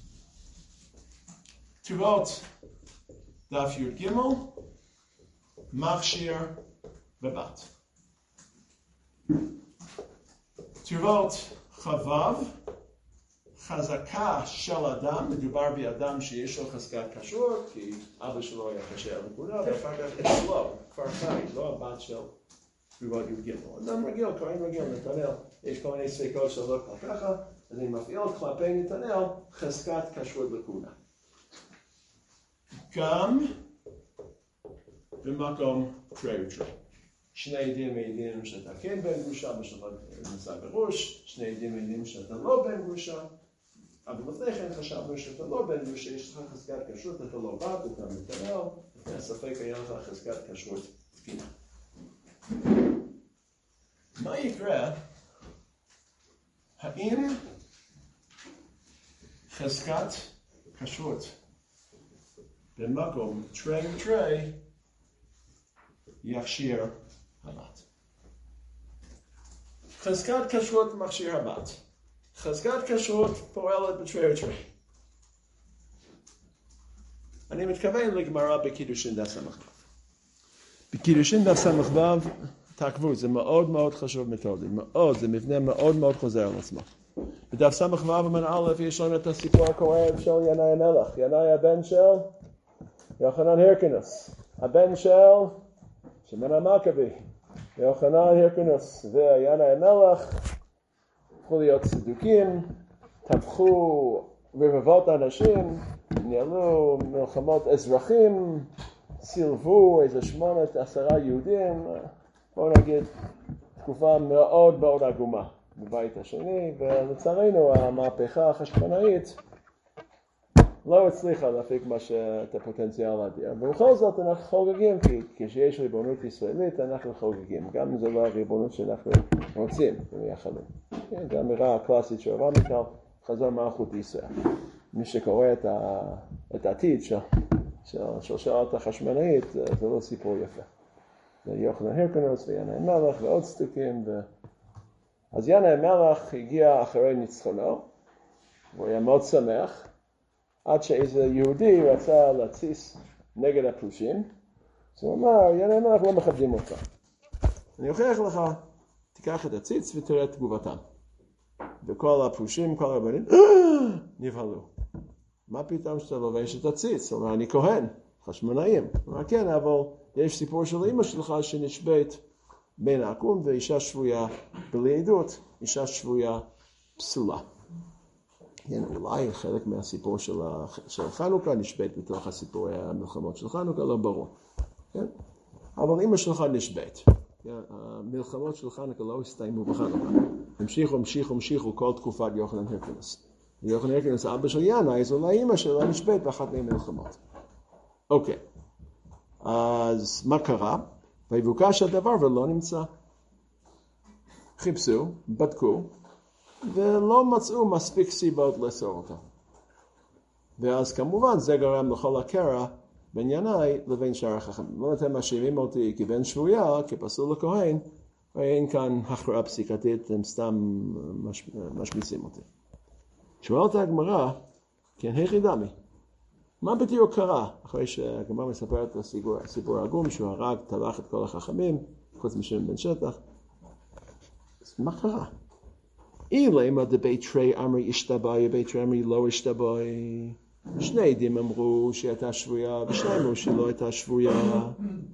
תשובות דף י"ג, מכשיר ובת. תשובות חבב, חזקה של אדם, מדובר באדם שיש לו חזקת כשרות, כי אבא שלו היה כשר נקודה, ואחר כך אצלו, כפר חי, לא הבת של תשובות י"ג. אדם רגיל, כהן רגיל, נתנאל, יש כל מיני ספקות שלא כל ככה, אז אני מפעיל כלפי נתנאל חזקת כשרות לכהונה. גם במקום תרי ותרי. שני עדים מעידים שאתה כן בן גרושה, ושאתה נמצא בראש, שני עדים מעידים שאתה לא בן גרושה, אבל לפני כן חשבנו שאתה לא בן גרושה, יש לך חזקת כשרות, אתה לא בת, אתה מתנאל, לפני הספק היה לך חזקת כשרות תקינה. מה יקרה האם חזקת כשרות במקום תרי ותרי יכשיר הבת? חזקת כשרות מכשיר הבת. חזקת כשרות פועלת בתרי ותרי. אני מתכוון לגמרא בקידושין דף סמ"ו. בקידושין דף סמ"ו, תעקבו, זה מאוד מאוד חשוב מתודי, מאוד, זה מבנה מאוד מאוד חוזר על עצמו. בדף סמ"ו עמוד א' יש לנו את הסיפור הכואב של ינאי המלך. ינאי הבן של יוחנן הירקנוס, הבן של שמעון המכבי, יוחנן הירקנוס, וינאי המלך הפכו להיות צדוקים, טבחו רבבות אנשים, ניהלו מלחמות אזרחים, סילבו איזה שמונת עשרה יהודים, בואו נגיד תקופה מאוד מאוד עגומה בבית השני, ולצערנו המהפכה החשמונאית לא הצליחה להפיק מה את הפוטנציאל האדיר, ובכל זאת אנחנו חוגגים, כי כשיש ריבונות ישראלית אנחנו חוגגים, גם אם זה לא הריבונות שאנחנו רוצים ומייחלים. זו אמירה הקלאסית של רמיקל, חזון מלכות ישראל. מי שקורא את, ה... את העתיד של, של שושלת החשמונאית, זה לא סיפור יפה. זה יוחנן הירקנוס וינאי המלך ועוד צדוקים. ו... אז ינאי המלך הגיע אחרי ניצחונו, והוא היה מאוד שמח, עד שאיזה יהודי רצה להתסיס נגד הפרושים, אז הוא אמר, ינאי המלך לא מכבדים אותך. אני אוכיח לך, תיקח את הציץ ותראה את תגובתם. וכל הפרושים, כל הרבנים, נבהלו. מה פתאום שאתה לובש את הציץ? הוא אומר, אני כהן, חשמונאים. הוא אומר, כן, אבל יש סיפור של אמא שלך שנשבית בין העקום ואישה שבויה בלי עדות, אישה שבויה פסולה. כן, אולי חלק מהסיפור של, של חנוכה נשבית בתוך הסיפורי המלחמות של חנוכה, לא ברור. כן? אבל אמא שלך נשבית. המלחמות של חנוכה לא הסתיימו בחנוכה. המשיכו, המשיכו, המשיכו כל תקופת יוחנן הירקנוס. יוחנן הירקנוס, אבא של ינאי, אז אולי אמא שלו נשבית באחת מהמלחמות. אוקיי. אז מה קרה? ויבוקש הדבר ולא נמצא. חיפשו, בדקו, ולא מצאו מספיק סיבות לאסור אותו. ואז כמובן זה גרם לכל הקרע בין ינאי לבין שאר החכמים. לא אתם מאשימים אותי כבן שבויה, כפסול לכהן, ואין כאן הכרעה פסיקתית, הם סתם מש... משמיצים אותי. שואלת הגמרא, כן, היכי דמי, מה בדיוק קרה? אחרי שהגמרא מספרת את הסיפור, הסיפור העגום, שהוא הרג, טבח את כל החכמים, חוץ משם בן שטח. מה קרה? אילמה דבית תרי אמרי אשתבאי, בית תרי אמרי לא אשתבאי. שני עדים אמרו שהיא הייתה שבויה, ושני אמרו שהיא לא הייתה שבויה.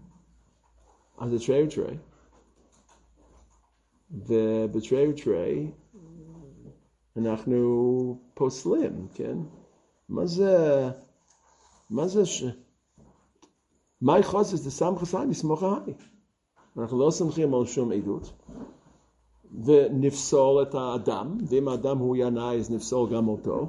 אז זה תרי ותרי. ובתרי ותרי אנחנו פוסלים, כן? מה זה, מה זה ש... מה יחוסס דסמך סעי מסמוך ההי? אנחנו לא סומכים על שום עדות. ונפסול את האדם, ואם האדם הוא ינאי, אז נפסול גם אותו.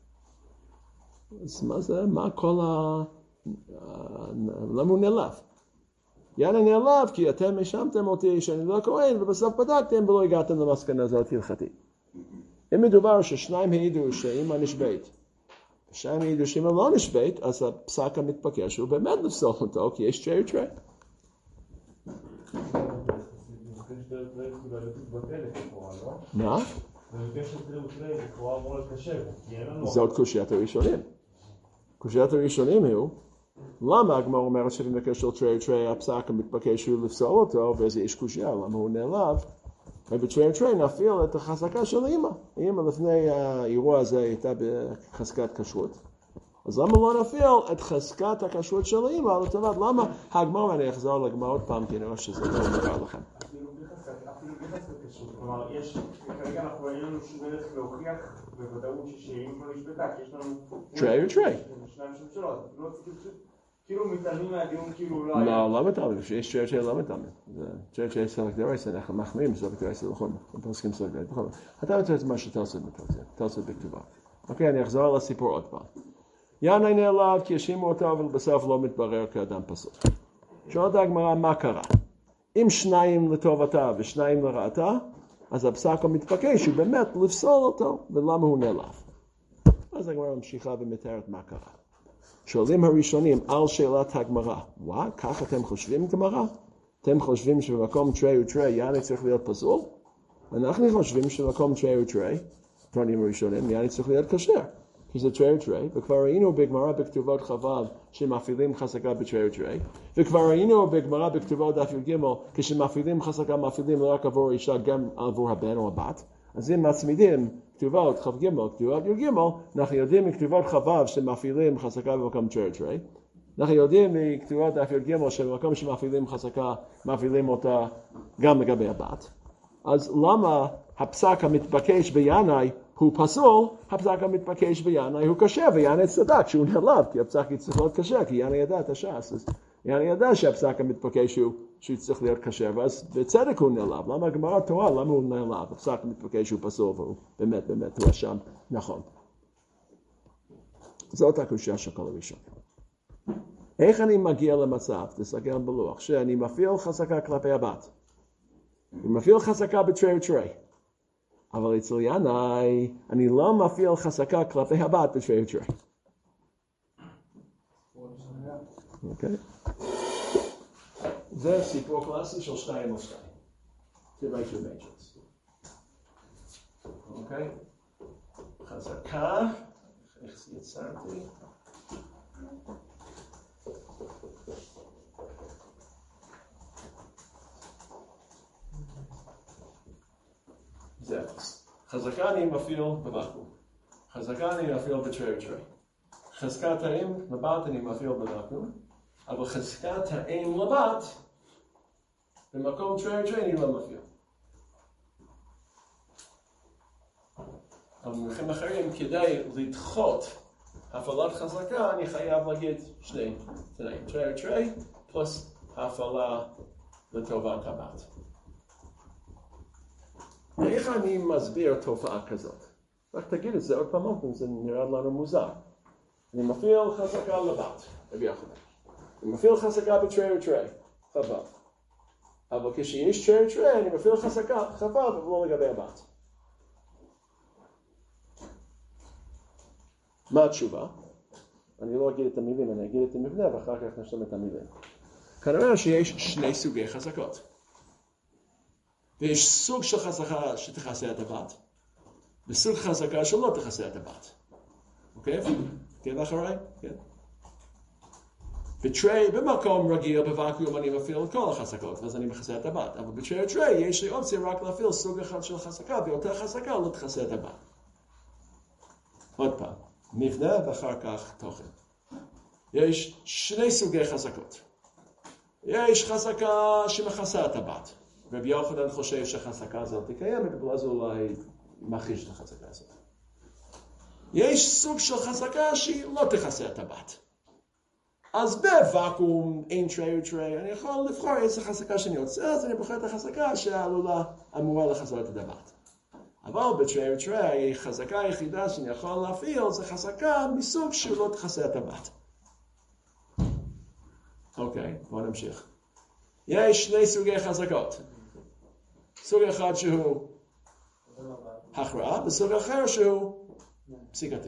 אז מה זה? מה כל ה... למה הוא נעלב? ינאי נעלב כי אתם האשמתם אותי שאני לא כהן, ובסוף בדקתם ולא הגעתם למסקנה הזאת הלכתית. אם מדובר ששניים העידו שאמא נשבית, ושניים העידו שאמא לא נשבית, אז הפסק המתבקש הוא באמת לפסול אותו, כי יש תרי ותרי. מה? זאת קושיית הראשונים. קושיית הראשונים הוא, למה הגמרא אומרת שבמקרה של תרי ותרי הפסק המתבקש הוא לפסול אותו, וזה איש קושייה, למה הוא נעלב? ובתרי ותרי נפעיל את החזקה של אמא. אמא לפני האירוע הזה הייתה בחזקת כשרות. אז למה לא נפעיל את חזקת הכשרות של אמא לטובת? למה הגמרא, אני אחזור לגמרא עוד פעם, כי נראה שזה לא מובן לכם. כלומר, יש, כרגע אנחנו אין לנו שום דרך להוכיח בוודאות שאם כבר נשבתה, כי יש לנו... תרי ותרי. שניים שם שלו, לא כאילו מתעלמים מהדיון כאילו לא היה... לא, לא מתעלמים, שיש תרי ותרי לא מתעלמים. תרי ותרי סלק דרייס, אנחנו מחמיאים סלק דרייס ללכון, אנחנו פוסקים סלק דרייס. אתה רוצה את מה שתעשו בתוצאה, תעשו בכתובה. אוקיי, אני אחזור על הסיפור עוד פעם. ינאי נעלב כי האשימו אותו, אבל בסוף לא מתברר כאדם פסול. שואלת הגמרא, מה קרה? אם שניים לטובתה ושניים לרעתה, אז הפסק המתבקש הוא באמת לפסול אותו, ולמה הוא נעלב. אז הגמרא ממשיכה ומתארת מה קרה. שואלים הראשונים על שאלת הגמרא, מה? כך אתם חושבים גמרא? אתם חושבים שבמקום תרי ותרי יעני צריך להיות פסול? אנחנו חושבים שבמקום תרי ותרי, טוענים הראשונים, יעני צריך להיות כשר. כי זה תרי ותרי, וכבר ראינו בגמרא בכתובות חב"ד שמפעילים חזקה בתרי ותרי, וכבר ראינו בגמרא בכתובות דף י"ג כשמפעילים חזקה מפעילים לא רק עבור האישה, גם עבור הבן או הבת. אז אם מצמידים כתובות כ"ג, כתובות י"ג, אנחנו יודעים מכתובות חב"ד שמפעילים חזקה במקום תרי ותרי. אנחנו יודעים מכתובות דף י"ג שבמקום שמפעילים חזקה מפעילים אותה גם לגבי הבת. אז למה הפסק המתבקש בינאי הוא פסול, הפסק המתבקש בינאי הוא קשה, וינאי צדק שהוא נעלב, כי הפסק יצטרך להיות קשה, כי ינאי ידע את הש"ס, אז ינאי ידע שהפסק המתבקש הוא שהוא יצטרך להיות קשה, ואז בצדק הוא נעלב. למה הגמרא תורה, למה הוא נעלב? הפסק המתבקש הוא פסול, והוא באמת באמת הוא אשם, נכון. זאת הקושיה של כל הראשון. איך אני מגיע למצב, תסתכל בלוח, שאני מפעיל חזקה כלפי הבת, אני מפעיל חזקה בתרי ותרי, אבל אצל ינאי, אני לא מפעיל חזקה כלפי הבת בתרי ותרי. אוקיי? זה סיפור קלאסי של שתיים או שתיים. תראי two majors. אוקיי? חזקה, איך יצרתי? זה אפס. חזקה אני מפעיל בוואקום. חזקה אני מפעיל בתרי ותרי. חזקת האם לבת אני מפעיל בוואקום, אבל חזקת האם לבת במקום תרי ותרי אני לא מפעיל. אבל במקרים אחרים, כדי לדחות הפעלת חזקה, אני חייב להגיד שני תנאים. תרי ותרי פלוס הפעלה לטובת הבת. איך אני מסביר תופעה כזאת? רק תגיד את זה עוד פעם, זה נראה לנו מוזר. אני מפעיל חזקה לבת, רבי יוחנן. אני מפעיל חזקה בתרי ותרי, חבל. אבל כשיש תרי ותרי, אני מפעיל חזקה, חבל, אבל לא לגבי הבת. מה התשובה? אני לא אגיד את המילים, אני אגיד את המבנה, ואחר כך נשלם את המילים. כנראה שיש שני סוגי חזקות. ויש סוג של חזקה שתכסה את הבת, וסוג חזקה שלא תכסה את הבת. אוקיי? כן אחריי? כן. בתרי, במקום רגיל, בוואקום, אני מפעיל את כל החזקות, ואז אני מכסה את הבת. אבל בתרי ותרי, יש לי אופציה רק להפעיל סוג אחד של חזקה, ואותה חזקה לא תכסה את הבת. עוד פעם, מבנה ואחר כך תוכן. יש שני סוגי חזקות. יש חזקה שמכסה את הבת. רבי יוחנן חושב שהחזקה הזאת קיימת, אבל אז אולי מכחיש את החזקה הזאת. יש סוג של חזקה שהיא לא תכסה את הבת. אז בוואקום, אין תרי ותרי, אני יכול לבחור איזה חזקה שאני רוצה, אז אני בוחר את החזקה שעלולה, אמורה לחזור את הבת. אבל בתרי ותרי, החזקה היחידה שאני יכול להפעיל, זה חזקה מסוג שלא תכסה את הבת. אוקיי, בואו נמשיך. יש שני סוגי חזקות. סוג אחד שהוא הכרעה, וסוג אחר שהוא פסיקתי.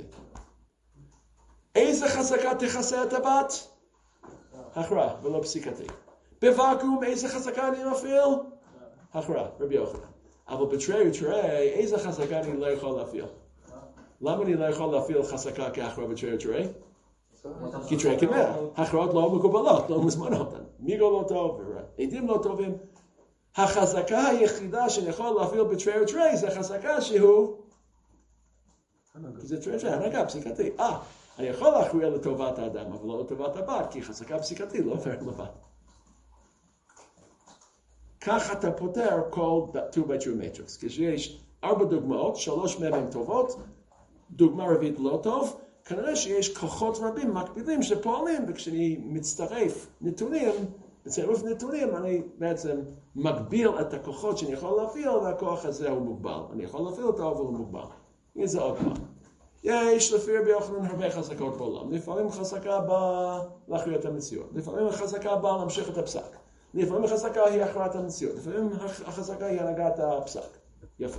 איזה חזקה תכסה את הבת? הכרעה, ולא פסיקתי. בוואקום, איזה חזקה אני מפעיל? הכרעה, רבי יוחנן. אבל בתרי ותרי, איזה חזקה אני לא יכול להפעיל? למה אני לא יכול להפעיל חזקה כהכרעה בתרי ותרי? כי תרי כמאה. הכרעות לא מקובלות, לא מזמנות. מיגו לא טוב, עדים לא טובים. החזקה היחידה שאני יכול להפעיל בתרי ותרי, זה חזקה שהוא... כי זה תרי ותרי, הנהגה פסיקתי. אה, אני יכול להכריע לטובת האדם, אבל לא לטובת הבת, כי חזקה פסיקתי לא עוברת לבת. כך אתה פותר כל two by two matrix. כשיש ארבע דוגמאות, שלוש מהן הן טובות, דוגמה רביעית לא טוב, כנראה שיש כוחות רבים מקבילים שפועלים, וכשאני מצטרף נתונים, בצירוף נתונים, אני בעצם מגביל את הכוחות שאני יכול להפעיל, והכוח הזה הוא מוגבל. אני יכול להפעיל אותו, אבל הוא מוגבל. הנה זה עוד פעם. יש לפי רבי יוחנן הרבה חזקות בעולם. לפעמים חזקה באה להכריע את המציאות. לפעמים החזקה באה להמשיך את הפסק. לפעמים החזקה היא הכרעת המציאות. לפעמים החזקה היא הנהגת הפסק. יפה.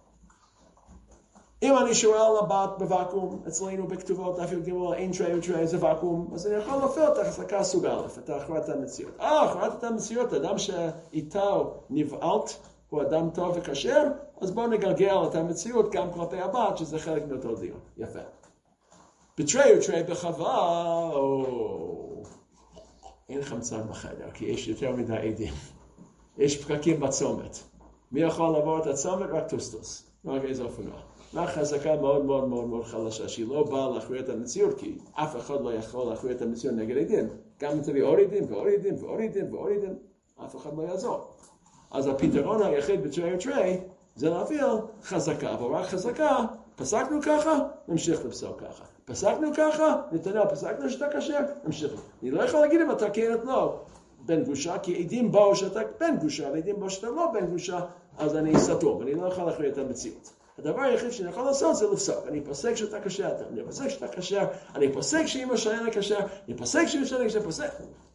אם אני שואל לבת בוואקום, אצלנו בכתובות, אפילו גימול, אין תרי ותרי זה ואקום, אז אני יכול להפעיל את החזקה סוג א', את הכרעת המציאות. אה, הכרעת המציאות, אדם שאיתו נבעלת, הוא אדם טוב וכשר, אז בואו נגלגל את המציאות גם כלפי הבת, שזה חלק מאותו דיון. יפה. בתרי ותרי בחווה, או... אין חמצן בחדר, כי יש יותר מדי עדים. יש פקקים בצומת. מי יכול לעבור את הצומת? רק טוסטוס. רק איזה אופנוע. רק חזקה מאוד מאוד מאוד מאוד חלשה, שהיא לא באה להכריע את המציאות, כי אף אחד לא יכול להכריע את המציאות נגד עדים. גם אם תביא עוד עדים ועוד עדים ועוד עדים ועוד עדים, אף אחד לא יעזור. אז הפתרון היחיד בתרי ותרי זה להפעיל חזקה, אבל רק חזקה, פסקנו ככה, נמשיך לפסוק ככה. פסקנו ככה, נתנאל, פסקנו שאתה כשר, נמשיך. אני לא יכול להגיד אם אתה כן את לא בן גושה, כי עדים באו שאתה בן גושה, ועדים באו שאתה לא בן גושה, אז אני סתום, אני לא יכול להכריע את המציאות. הדבר היחיד שאני יכול לעשות זה לפסוק. אני פוסק שאתה כשר, אני פוסק שאתה כשר, אני פוסק שאמא שלנו כשר, אני פוסק שאמא שלנו כשר, פוסק.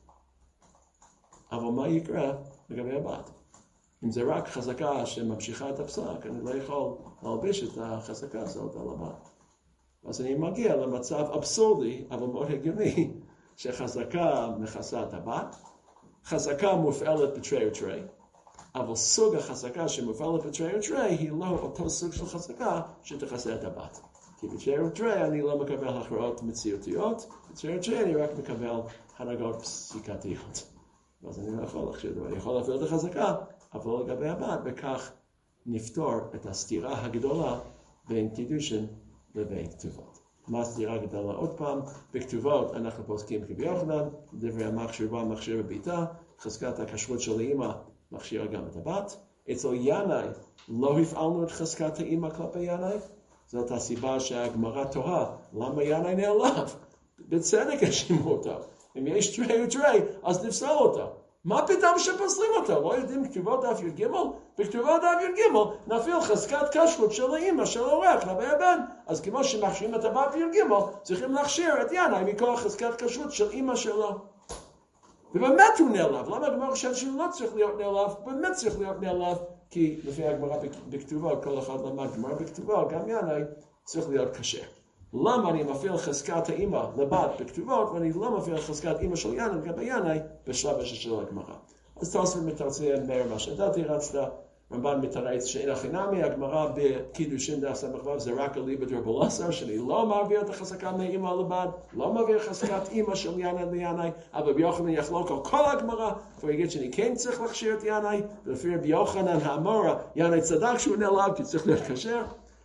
אבל מה יקרה לגבי הבת? אם זה רק חזקה שממשיכה את הפסק, אני לא יכול להלביש את החזקה הזאת על הבת. אז אני מגיע למצב אבסורדי, אבל מאוד הגיוני, שחזקה מכסה את הבת, חזקה מופעלת בתרי ותרי, אבל סוג החזקה שמופעלת בתרי ותרי היא לא אותו סוג של חזקה שתכסה את הבת. כי בתרי ותרי אני לא מקבל הכרעות מציאותיות, בתרי ותרי אני רק מקבל הנהגות פסיקתיות. אז אני לא יכול להכשיר דבר, אני יכול להפעיל את החזקה, אבל לגבי הבת, וכך נפתור את הסתירה הגדולה בין קידושין לבין כתובות. מה הסתירה הגדולה? עוד פעם, בכתובות אנחנו פוסקים כרבי יוחנן, דברי המכשיר בה מכשיר בביתה, חזקת הכשרות של האמא מכשירה גם את הבת. אצל ינאי לא הפעלנו את חזקת האמא כלפי ינאי, זאת הסיבה שהגמרא תוהה, למה ינאי נעלב? בצדק האשימו אותו. אם יש תרי ותרי, אז נפסל אותו. מה פתאום שפוסלים אותו? לא יודעים כתובות דף י"ג? בכתובות דף י"ג נפעיל חזקת כשרות של האמא של ההורה כלפי הבן. אז כמו שמכשירים את הבת י"ג, צריכים להכשיר את ינאי מכוח חזקת כשרות של אמא שלו. ובאמת הוא נעלב. למה הגמרא חושב שהוא לא צריך להיות נעלב? באמת צריך להיות נעלב, כי לפי הגמרא בכתובות, כל אחד למד גמרא בכתובות, גם ינאי צריך להיות כשר. למה אני מפעיל חזקת האמא לבת בכתובות, ואני לא מפעיל חזקת אמא של ינאי לגבי ינאי בשלב השני של הגמרא. אז תוספות מתרצה מאיר מה שדעתי רצתה, רמב"ן מתרץ שאין הכי נמי, הגמרא בקידושין דף ס"ו זה רק אליבא דרבלעזר, שאני לא מעביר את החזקה מאמא לבת, לא מעביר חזקת אמא של ינאי לינאי, אבל רבי יוחנן יחלוק על כל הגמרא, והוא יגיד שאני כן צריך להכשיר את ינאי, ולפי רבי יוחנן האמורה, ינאי צדק שהוא נעלב, כי צריך להיות כשר.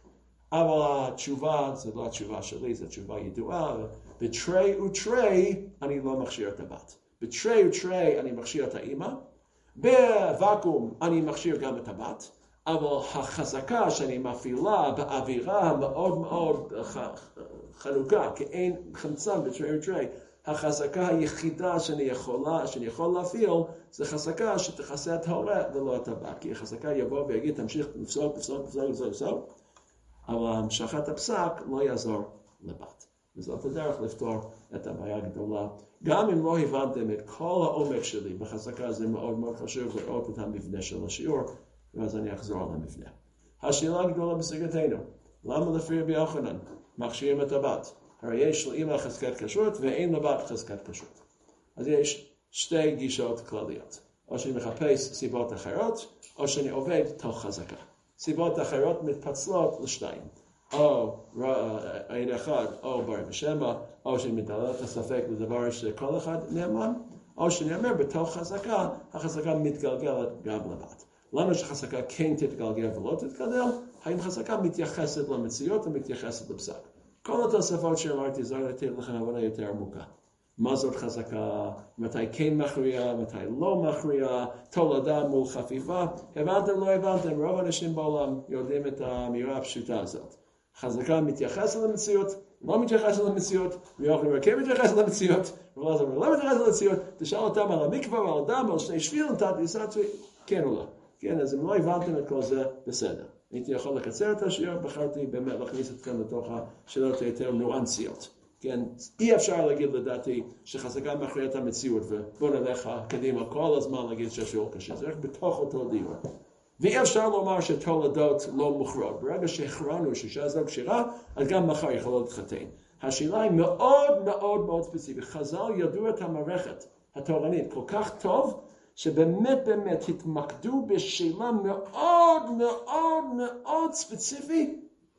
אבל התשובה, זו לא התשובה שלי, זו תשובה ידועה, בתרי ותרי אני לא מכשיר את הבת. בתרי ותרי אני מכשיר את האמא, בוואקום אני מכשיר גם את הבת, אבל החזקה שאני מפעילה באווירה מאוד מאוד חנוכה, כי אין חמצן בתרי ותרי, החזקה היחידה שאני יכולה, שאני יכול להפעיל, זה חזקה שתכסה את ההורה ולא את הבת, כי החזקה יבוא ויגיד, תמשיך לפסוק, לפסוק, לפסוק, לפסוק, לפסוק, אבל המשכת הפסק לא יעזור לבת. וזאת הדרך לפתור את הבעיה הגדולה. גם אם לא הבנתם את כל העומק שלי בחזקה, זה מאוד מאוד חשוב לראות את המבנה של השיעור, ואז אני אחזור על המבנה. השאלה הגדולה בסגתנו, למה לפי רבי יוחנן מכשירים את הבת? הרי יש לאמא חזקת כשרות ואין לבת חזקת כשרות. אז יש שתי גישות כלליות. או שאני מחפש סיבות אחרות, או שאני עובד תוך חזקה. סיבות אחרות מתפצלות לשתיים. או עין אחד, או בר ושמע, או שאני מתעלה את הספק לדבר שכל אחד נאמן, או שאני אומר בתוך חזקה, החזקה מתגלגלת גם לבת. למה שחזקה כן תתגלגל ולא תתגלגל? האם חזקה מתייחסת למציאות או מתייחסת לפסק? כל התוספות שאמרתי זו לתת לכם הבנה יותר עמוקה. מה זאת חזקה, מתי כן מכריע, מתי לא מכריע, תולדה מול חפיפה. הבנתם, לא הבנתם, רוב האנשים בעולם יודעים את האמירה הפשוטה הזאת. חזקה מתייחסת למציאות, לא מתייחסת למציאות, ויוחנן אומר כן מתייחסת למציאות, ולא אומר לא מתייחסת למציאות, תשאל אותם על המקווה ועל הדם, על שני שבילים, תת ניסת, כן או לא. כן, אז אם לא הבנתם את כל זה, בסדר. הייתי יכול לקצר את השיעור, בחרתי באמת להכניס אתכם לתוך השאלות היותר ניואנסיות. כן, אי אפשר להגיד לדעתי שחזקה מכריע את המציאות, ובוא נלך קדימה כל הזמן להגיד שהשיעור קשה, זה רק בתוך אותו דיון. ואי אפשר לומר שתולדות לא מוכרות. ברגע שהכרענו שאישה זו כשירה, אז גם מחר יכולה להתחתן. השאלה היא מאוד מאוד מאוד ספציפית. חז"ל ידעו את המערכת התורנית כל כך טוב, שבאמת באמת התמקדו בשאלה מאוד מאוד מאוד ספציפית,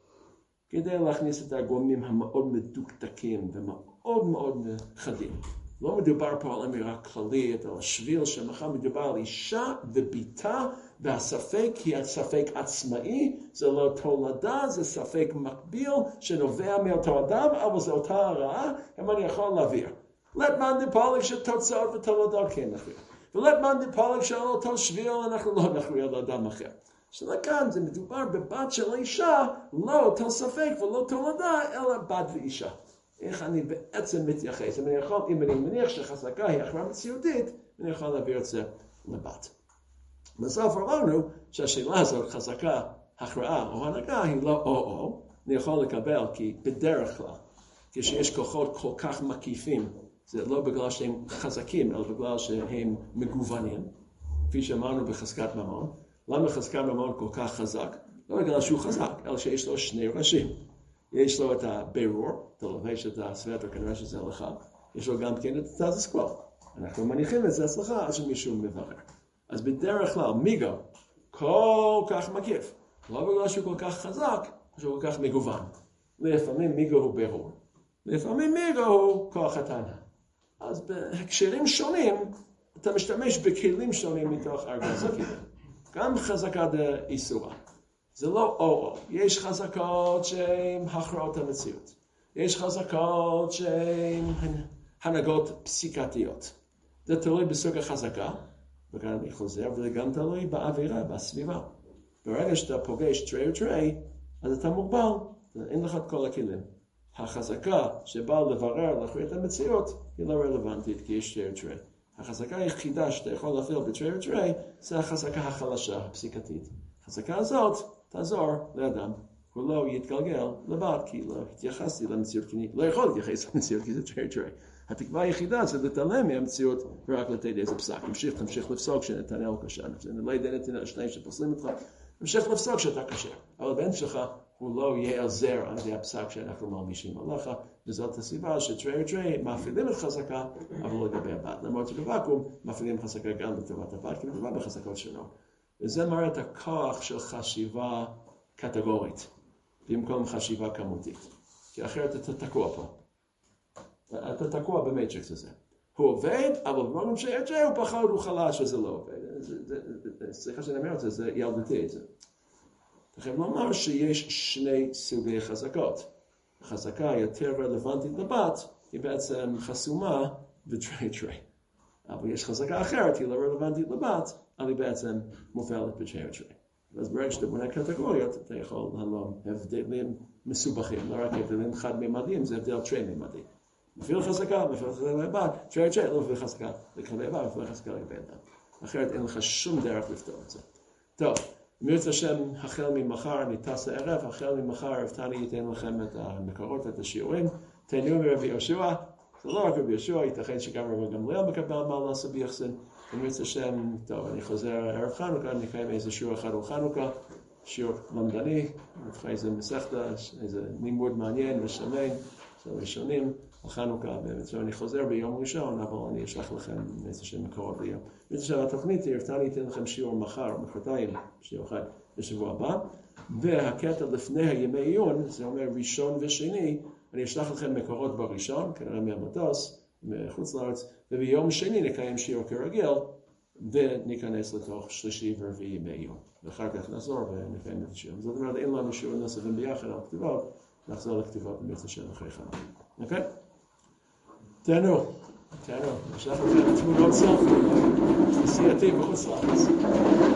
כדי להכניס את הגורמים המאוד מדוקדקים ומאוד מאוד חדים. לא מדובר פה על אמירה כללית, על השביל שמחר מדובר על אישה וביתה, והספק היא הספק עצמאי, זה לא תולדה, זה ספק מקביל שנובע מאותו אדם, אבל זה אותה הרעה, אם אני יכול להעביר. לטמן דפולק של תוצאות ותולדות כן נכריע. ולטמן דפולק של אותו שביל אנחנו לא נכריע לאדם אחר. שלכאן זה מדובר בבת של אישה, לא אותו ספק ולא תולדה, אלא בת ואישה. איך אני בעצם מתייחס? אם אני, יכול, אם אני מניח שחזקה היא הכרעה מציאותית, אני יכול להעביר את זה לבת. בסוף אמרנו שהשאלה הזאת, חזקה, הכרעה או הנהגה, היא לא או-או. אני יכול לקבל כי בדרך כלל, כשיש כוחות כל כך מקיפים, זה לא בגלל שהם חזקים, אלא בגלל שהם מגוונים. כפי שאמרנו בחזקת ממון. למה חזקת ממון כל כך חזק? לא בגלל שהוא חזק, אלא שיש לו שני ראשים. יש לו את הבירור, אתה לובש את הסווטר, כנראה שזה לך. יש לו גם כן את הסטטוס קוו. אנחנו מניחים את זה אצלך עד שמישהו מברר. אז בדרך כלל מיגו כל כך מקיף. לא בגלל שהוא כל כך חזק, שהוא כל כך מגוון. לפעמים מיגו הוא בירור. לפעמים מיגו הוא כוח הטענה. אז בהקשרים שונים, אתה משתמש בכלים שונים מתוך ארגז הכלים. גם חזקה דאיסורה. זה לא או-או. יש חזקות שהן הכרעות המציאות. יש חזקות שהן הנהגות פסיקתיות. זה תלוי בסוג החזקה, וכאן אני חוזר, וזה גם תלוי באווירה, בסביבה. ברגע שאתה פוגש טרי וטרי, אז אתה מוגבל, אין לך את כל הכלים. החזקה שבאה לברר, להכריע את המציאות, היא לא רלוונטית, כי יש טרי וטרי. החזקה היחידה שאתה יכול להפעיל בטרי וטרי, זה החזקה החלשה, הפסיקתית. החזקה הזאת תעזור לאדם, הוא לא יתגלגל לבד, כי לא התייחסתי למציאות, כי לא יכול להתייחס למציאות, כי זה טרי וטרי. התקווה היחידה זה לתעלם מהמציאות ורק לתת איזה פסק. תמשיך, תמשיך לפסוק שנתנאל קשה. אני לא יודע נתנאל השניים שפוסלים אותך, תמשיך לפסוק שאתה קשה. אבל הבן שלך הוא לא יהיה עזר על זה הפסק שאנחנו מלמישים עליך, וזאת הסיבה שטרי וטרי מאפילים את חזקה, אבל לא לגבי הבת. למרות שבוואקום מאפילים חזקה גם לטובת הבת, כי מדובר בחזקות שונות. וזה מראה את הכוח של חשיבה קטגורית, במקום חשיבה כמותית. כי אחרת אתה תקוע פה. אתה תקוע במטריקס הזה. הוא עובד, אבל במובן שהאג'י הוא פחות, הוא חלש, וזה לא עובד. סליחה שאני אומר את זה, זה ילדתי את זה. לכן לומר שיש שני סוגי חזקות. החזקה יותר רלוונטית לבת, היא בעצם חסומה וטרי טרי. אבל יש חזקה אחרת, היא לא רלוונטית לבת, אבל היא בעצם מופעלת בטרי טרי. אז ברגע שאתה בונה קטגוריות, אתה יכול להלום הבדלים מסובכים, לא רק הבדלים חד-ממדיים, זה הבדל טרי-ממדי. מפעיל חזקה, מפעיל חזקה לבד, טרי טרי, לא מפעיל חזקה לגבי הבא, מפעיל חזקה לגבי אדם. אחרת אין לך שום דרך לפתור את זה. טוב, מירת השם, החל ממחר, אני טס הערב, החל ממחר, הבטני ייתן לכם את המקורות, את השיעורים. תהנו מרבי יהושע, זה לא רק רבי יהושע, ייתכן שגם רבי גמליאל מקבל מה לעשות ביחסן. מירת השם, טוב, אני חוזר ערב חנוכה, נקיים איזה שיעור אחד על חנוכה, שיעור למדני, נתחיל איזה מסכתה, איזה לימוד מעניין ושמן, של ראשונים. חנוכה, באמת, אני חוזר ביום ראשון, אבל אני אשלח לכם איזה שהם מקורות ליום. עכשיו התוכנית היא, אני אתן לכם שיעור מחר, מחרתיים, שיעור אחד בשבוע הבא, והקטע לפני הימי עיון, זה אומר ראשון ושני, אני אשלח לכם מקורות בראשון, כנראה מהמטוס, מחוץ לארץ, וביום שני נקיים שיעור כרגיל, וניכנס לתוך שלישי ורביעי ימי עיון. ואחר כך נחזור ונקיים את השיעור. זאת אומרת, אין לנו שיעור נוספים ביחד על כתיבות, נחזור לכתיבות במיץ השם אחרי חנוכה. אוקיי? תהנו, תהנו, נשלח לכם תמונות סלפי, עשייתי בחוץ לארץ.